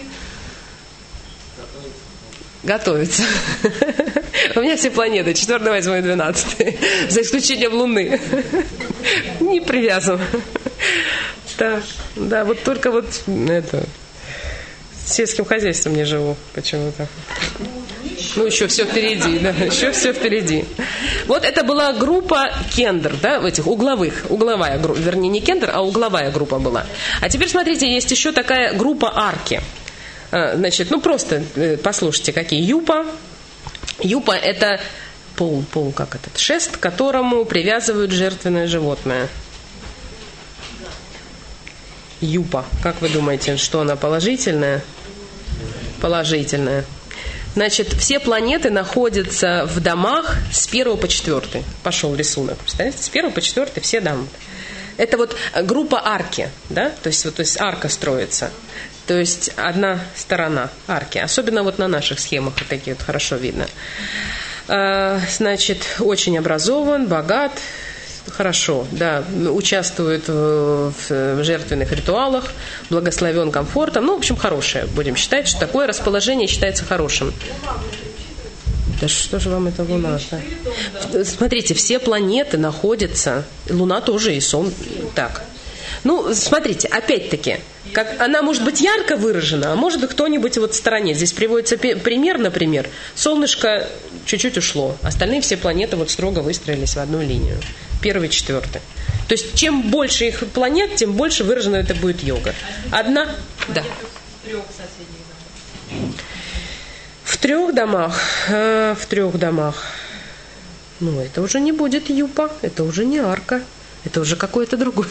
готовятся. У меня все планеты четвертый, восьмой, двенадцатый, за исключением Луны. Не привязан. Так, да, вот только вот это, сельским хозяйством не живу почему-то. Ну, еще все впереди, да, еще все впереди. Вот это была группа кендер, да, в этих угловых, угловая группа, вернее, не кендер, а угловая группа была. А теперь, смотрите, есть еще такая группа арки. Значит, ну, просто послушайте, какие. Юпа. Юпа – это пол, пол, как этот, шест, к которому привязывают жертвенное животное. Юпа. Как вы думаете, что она положительная? Положительная. Значит, все планеты находятся в домах с первого по четвертый. Пошел рисунок. Представляете? С первого по четвертый все дома. Это вот группа арки, да? То есть, вот, то есть арка строится. То есть одна сторона арки. Особенно вот на наших схемах вот такие вот хорошо видно. Значит, очень образован, богат. Хорошо, да, участвует в, в жертвенных ритуалах, благословен комфортом. Ну, в общем, хорошее. Будем считать, что такое расположение считается хорошим. Да что же вам это Луна? Да? Смотрите, все планеты находятся, Луна тоже и Сон. Так. Ну, смотрите, опять-таки, как, она может быть ярко выражена, а может быть кто-нибудь вот в стороне. Здесь приводится пример, например, солнышко чуть-чуть ушло, остальные все планеты вот строго выстроились в одну линию. Первый, четвертый. То есть, чем больше их планет, тем больше выражена это будет йога. Одна, да. В трех домах, э, в трех домах. Ну, это уже не будет юпа, это уже не арка, это уже какой-то другой.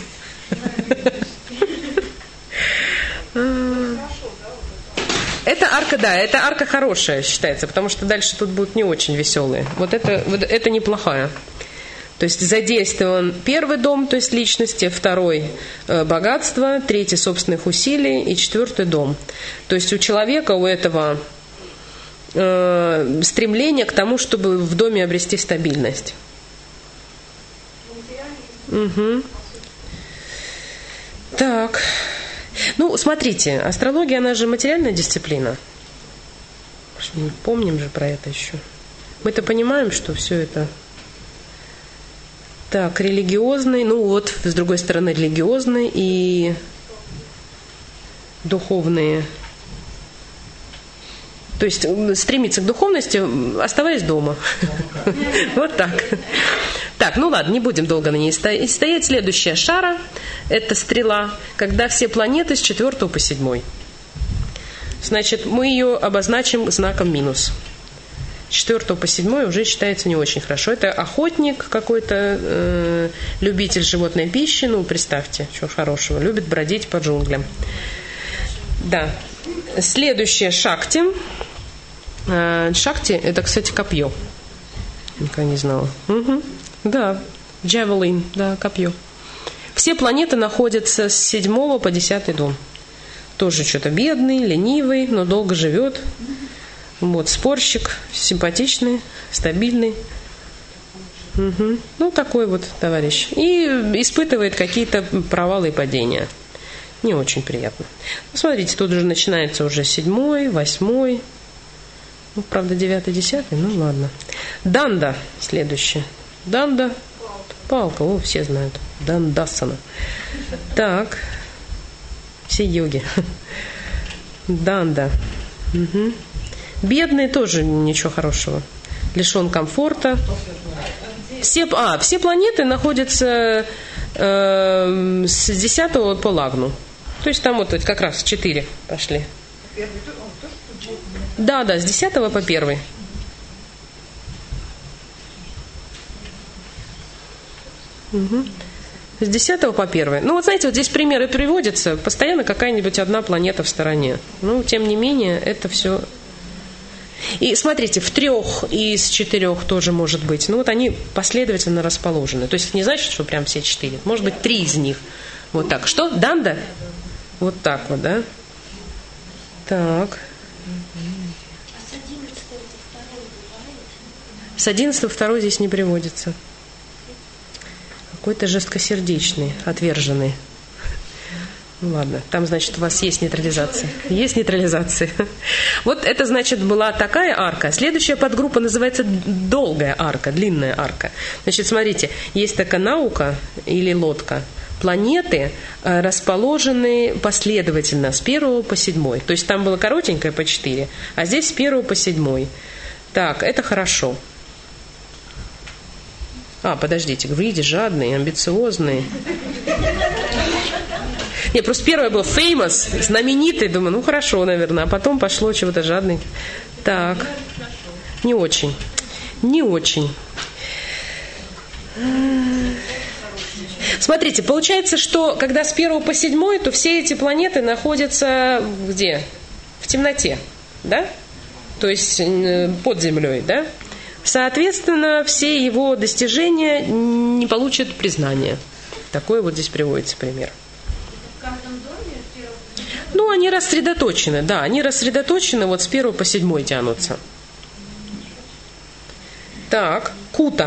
Это арка, да, это арка хорошая считается, потому что дальше тут будут не очень веселые. Вот это, вот это неплохая. То есть задействован первый дом, то есть личности, второй э, богатство, третий собственных усилий и четвертый дом. То есть у человека, у этого э, стремление к тому, чтобы в доме обрести стабильность. Угу. Так. Ну, смотрите, астрология, она же материальная дисциплина. Помним же про это еще. Мы-то понимаем, что все это... Так, религиозный, ну вот, с другой стороны, религиозный и духовные. То есть стремиться к духовности, оставаясь дома. Вот так. Так, ну ладно, не будем долго на ней стоять. Следующая шара – это стрела, когда все планеты с четвертого по седьмой. Значит, мы ее обозначим знаком минус. С четвертого по седьмой уже считается не очень хорошо. Это охотник какой-то, э, любитель животной пищи, ну, представьте, чего хорошего, любит бродить по джунглям. Да. Следующее – шакти. Э, шакти – это, кстати, копье. Никогда не знала. Угу. Да, javelin, да, копье. Все планеты находятся с седьмого по десятый дом. Тоже что-то бедный, ленивый, но долго живет. Вот, спорщик, симпатичный, стабильный. Угу. Ну, такой вот товарищ. И испытывает какие-то провалы и падения. Не очень приятно. Ну, смотрите, тут уже начинается уже седьмой, восьмой. Ну, правда, девятый, десятый, ну ладно. Данда следующее. Данда, палка, о, все знают. Дандасана. Так, все йоги. Данда. Угу. Бедный тоже ничего хорошего. Лишен комфорта. Все, а, все планеты находятся э, с десятого по лагну. То есть там вот как раз четыре пошли. Да, да, с десятого по первый. Угу. С десятого по первый. Ну, вот знаете, вот здесь примеры приводятся. Постоянно какая-нибудь одна планета в стороне. Ну, тем не менее, это все... И смотрите, в трех из четырех тоже может быть. Ну, вот они последовательно расположены. То есть это не значит, что прям все четыре. Может быть, три из них. Вот так. Что? Данда? Вот так вот, да? Так. С одиннадцатого второй здесь не приводится. Какой-то жесткосердечный, отверженный. Ну ладно, там, значит, у вас есть нейтрализация. Есть нейтрализация. Вот это, значит, была такая арка. Следующая подгруппа называется долгая арка, длинная арка. Значит, смотрите, есть такая наука или лодка. Планеты расположены последовательно с первого по седьмой. То есть там было коротенькое по четыре, а здесь с первого по седьмой. Так, это хорошо. А, подождите, говорите, жадные, амбициозные. Не, просто первое было famous, знаменитый. Думаю, ну хорошо, наверное. А потом пошло чего-то жадный. Так, не очень. Не очень. Смотрите, получается, что когда с первого по седьмой, то все эти планеты находятся где? В темноте, да? То есть под землей, да? Соответственно, все его достижения не получат признания. Такой вот здесь приводится пример. Ну, они рассредоточены, да, они рассредоточены, вот с первого по седьмой тянутся. Так, Кута.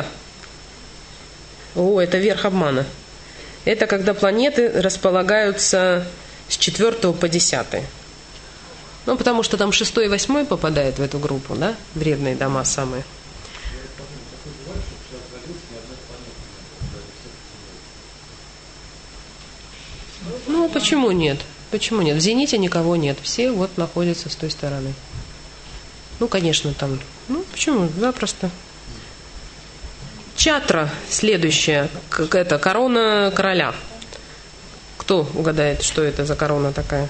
О, это верх обмана. Это когда планеты располагаются с четвертого по десятый. Ну, потому что там шестой и восьмой попадает в эту группу, да, вредные дома самые. Ну, почему нет? Почему нет? В зените никого нет. Все вот находятся с той стороны. Ну, конечно, там... Ну, почему? Запросто. Чатра следующая. Это корона короля. Кто угадает, что это за корона такая?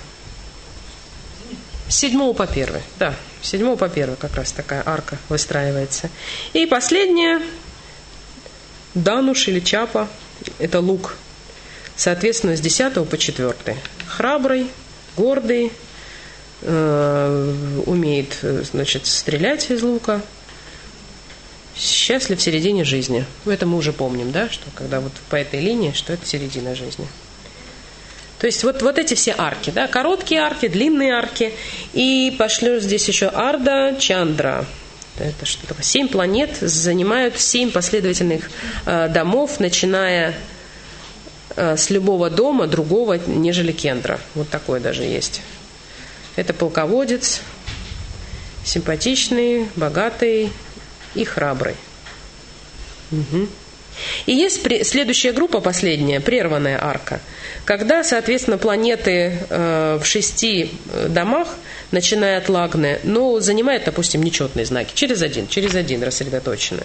С седьмого по первый. Да, с седьмого по первый как раз такая арка выстраивается. И последняя. Дануш или Чапа. Это лук. Соответственно, с десятого по четвертый. Храбрый, гордый, э, умеет, значит, стрелять из лука. Счастлив в середине жизни. Это мы уже помним, да, что когда вот по этой линии, что это середина жизни. То есть вот, вот эти все арки, да, короткие арки, длинные арки. И пошлю здесь еще Арда Чандра. Это что такое? Семь планет занимают семь последовательных э, домов, начиная с любого дома другого, нежели Кендра. Вот такой даже есть. Это полководец, симпатичный, богатый и храбрый. Угу. И есть следующая группа, последняя, прерванная арка. Когда, соответственно, планеты э, в шести домах, начиная от Лагны, но занимают, допустим, нечетные знаки. Через один, через один рассредоточены.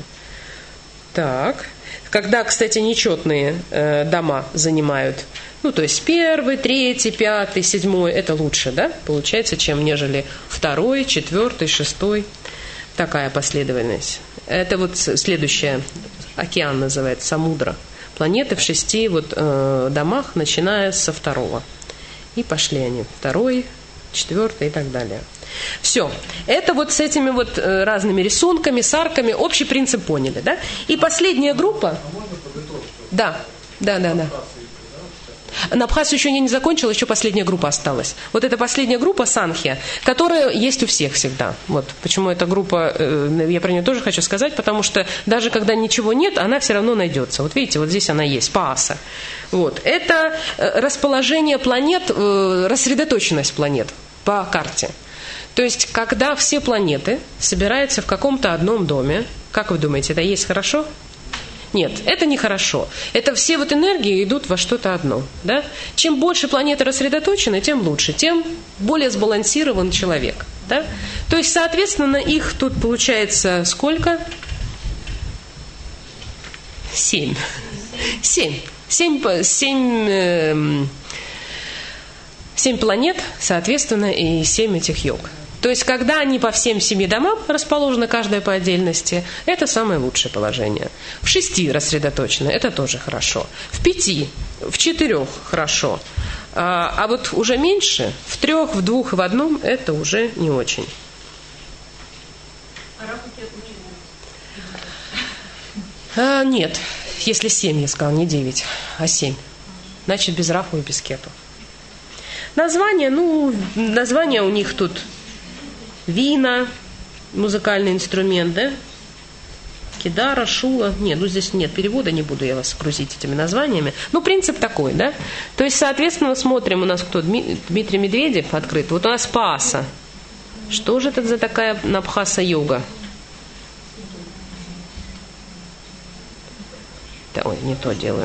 Так. Когда, кстати, нечетные э, дома занимают, ну, то есть первый, третий, пятый, седьмой, это лучше, да, получается, чем нежели второй, четвертый, шестой. Такая последовательность. Это вот следующая, океан называется, Самудра. Планеты в шести вот, э, домах, начиная со второго. И пошли они. Второй, четвертый и так далее. Все. Это вот с этими вот э, разными рисунками, с арками, общий принцип поняли, да? И последняя группа... Да, да, да, да. На Абхазию еще я не закончила, еще последняя группа осталась. Вот эта последняя группа Санхья, которая есть у всех всегда. Вот почему эта группа, э, я про нее тоже хочу сказать, потому что даже когда ничего нет, она все равно найдется. Вот видите, вот здесь она есть, Пааса. Вот. Это расположение планет, э, рассредоточенность планет по карте. То есть, когда все планеты собираются в каком-то одном доме, как вы думаете, это есть хорошо? Нет, это нехорошо. Это все вот энергии идут во что-то одно. Да? Чем больше планеты рассредоточены, тем лучше, тем более сбалансирован человек. Да? То есть, соответственно, их тут получается сколько? Семь. Семь. Семь, семь, э, семь планет, соответственно, и семь этих йог. То есть, когда они по всем семи домам расположены, каждая по отдельности, это самое лучшее положение. В шести рассредоточено, это тоже хорошо. В пяти В четырех хорошо. А, а вот уже меньше, в трех, в двух, в одном, это уже не очень. А, нет, если семь, я сказала, не девять, а семь. Значит, без раху и без кету. Название, ну, название у них тут вина, музыкальный инструмент, да? Кидара, шула. Нет, ну здесь нет перевода, не буду я вас грузить этими названиями. Ну, принцип такой, да? То есть, соответственно, смотрим, у нас кто? Дмитрий Медведев открыт. Вот у нас Пааса. Что же это за такая Набхаса-йога? Да, ой, не то делаю.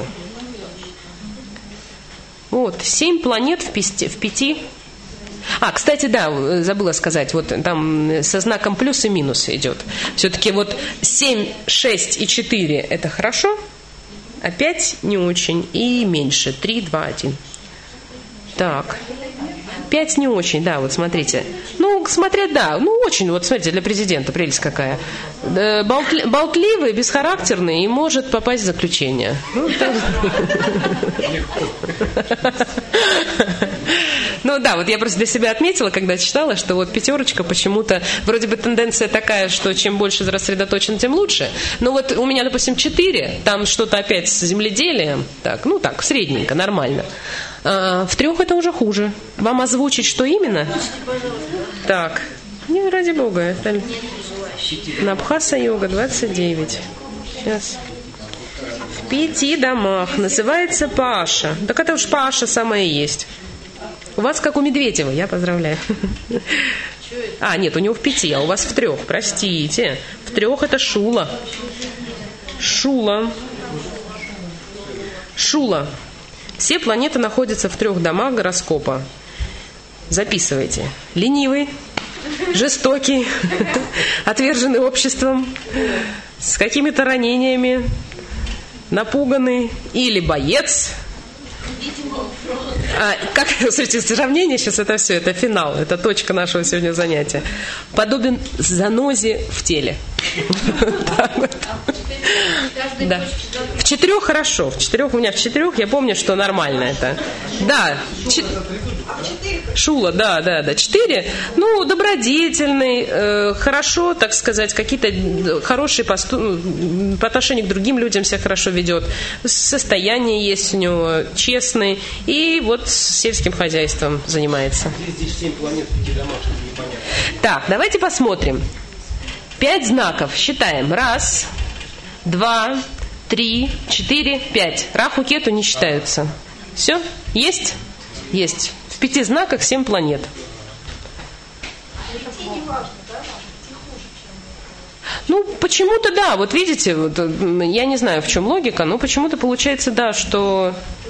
Вот, семь планет в пяти, в пяти. А, кстати, да, забыла сказать, вот там со знаком плюс и минус идет. Все-таки вот семь, шесть и четыре это хорошо, а пять не очень и меньше. три, два, один. Так. пять не очень, да, вот смотрите. Ну, смотря, да, ну очень, вот смотрите, для президента прелесть какая. Болтли, болтливый, бесхарактерный и может попасть в заключение. Ну, ну да, вот я просто для себя отметила, когда читала, что вот пятерочка почему-то, вроде бы тенденция такая, что чем больше рассредоточен, тем лучше. Но вот у меня, допустим, четыре, там что-то опять с земледелием, так, ну так, средненько, нормально. А, в трех это уже хуже. Вам озвучить, что именно? Так, не ради бога, это Набхаса-йога двадцать девять. Сейчас. В пяти домах. Называется Паша. Так это уж Паша самое и есть. У вас как у Медведева, я поздравляю. А, нет, у него в пяти, а у вас в трех, простите. В трех это Шула. Шула. Шула. Все планеты находятся в трех домах гороскопа. Записывайте. Ленивый, жестокий, отверженный обществом, с какими-то ранениями, напуганный или боец. А, как, смотрите, сравнение сейчас это все, это финал, это точка нашего сегодня занятия. Подобен занозе в теле. Да. В четырех хорошо, в четырех у меня в четырех, я помню, что нормально это. Да. Ч... Шула, да, да, да. Четыре, ну, добродетельный, э, хорошо, так сказать, какие-то хорошие посту... по отношению к другим людям себя хорошо ведет. Состояние есть у него, честный. И вот сельским хозяйством занимается. Здесь семь планет, пяти домашних, непонятно. Так, давайте посмотрим. Пять знаков. Считаем. Раз, два, три, четыре, пять. Раху, кету не считаются. Все? Есть? Есть. В пяти знаках семь планет. Ну, почему-то да. Вот видите, вот, я не знаю, в чем логика, но почему-то получается, да, что...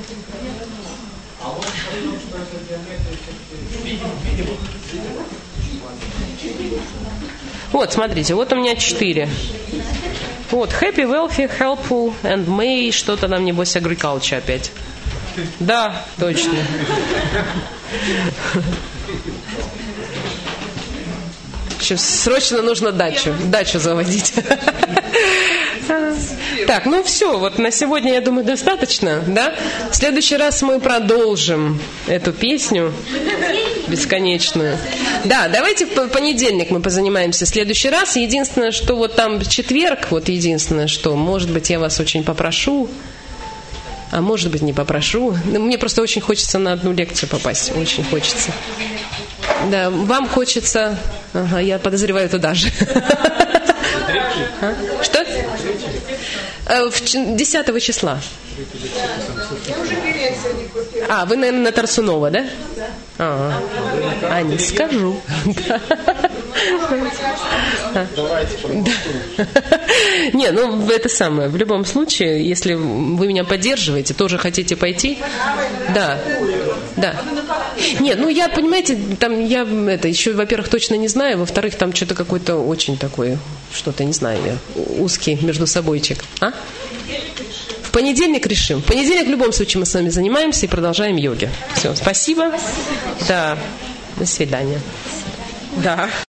Вот, смотрите, вот у меня четыре. Вот, happy, wealthy, helpful and may, что-то там, небось, agriculture опять. Да, точно. Сейчас срочно нужно дачу, дачу заводить. Так, ну все, вот на сегодня, я думаю, достаточно, да? В следующий раз мы продолжим эту песню бесконечную. Да, давайте в понедельник мы позанимаемся в следующий раз. Единственное, что вот там четверг, вот единственное, что, может быть, я вас очень попрошу, а может быть, не попрошу. Мне просто очень хочется на одну лекцию попасть, очень хочется. Да, вам хочется... Ага, я подозреваю туда же. А? Что? десятого числа. А, вы, наверное, на Тарсунова, да? А, а не скажу. Не, ну это самое. В любом случае, если вы меня поддерживаете, тоже хотите пойти, да, да. Нет, ну я, понимаете, там я это еще, во-первых, точно не знаю, во-вторых, там что-то какой-то очень такой, что-то не знаю, я, узкий между собойчик. А? В понедельник решим. В понедельник в любом случае мы с вами занимаемся и продолжаем йоги. Все, спасибо. Да, до свидания. Да.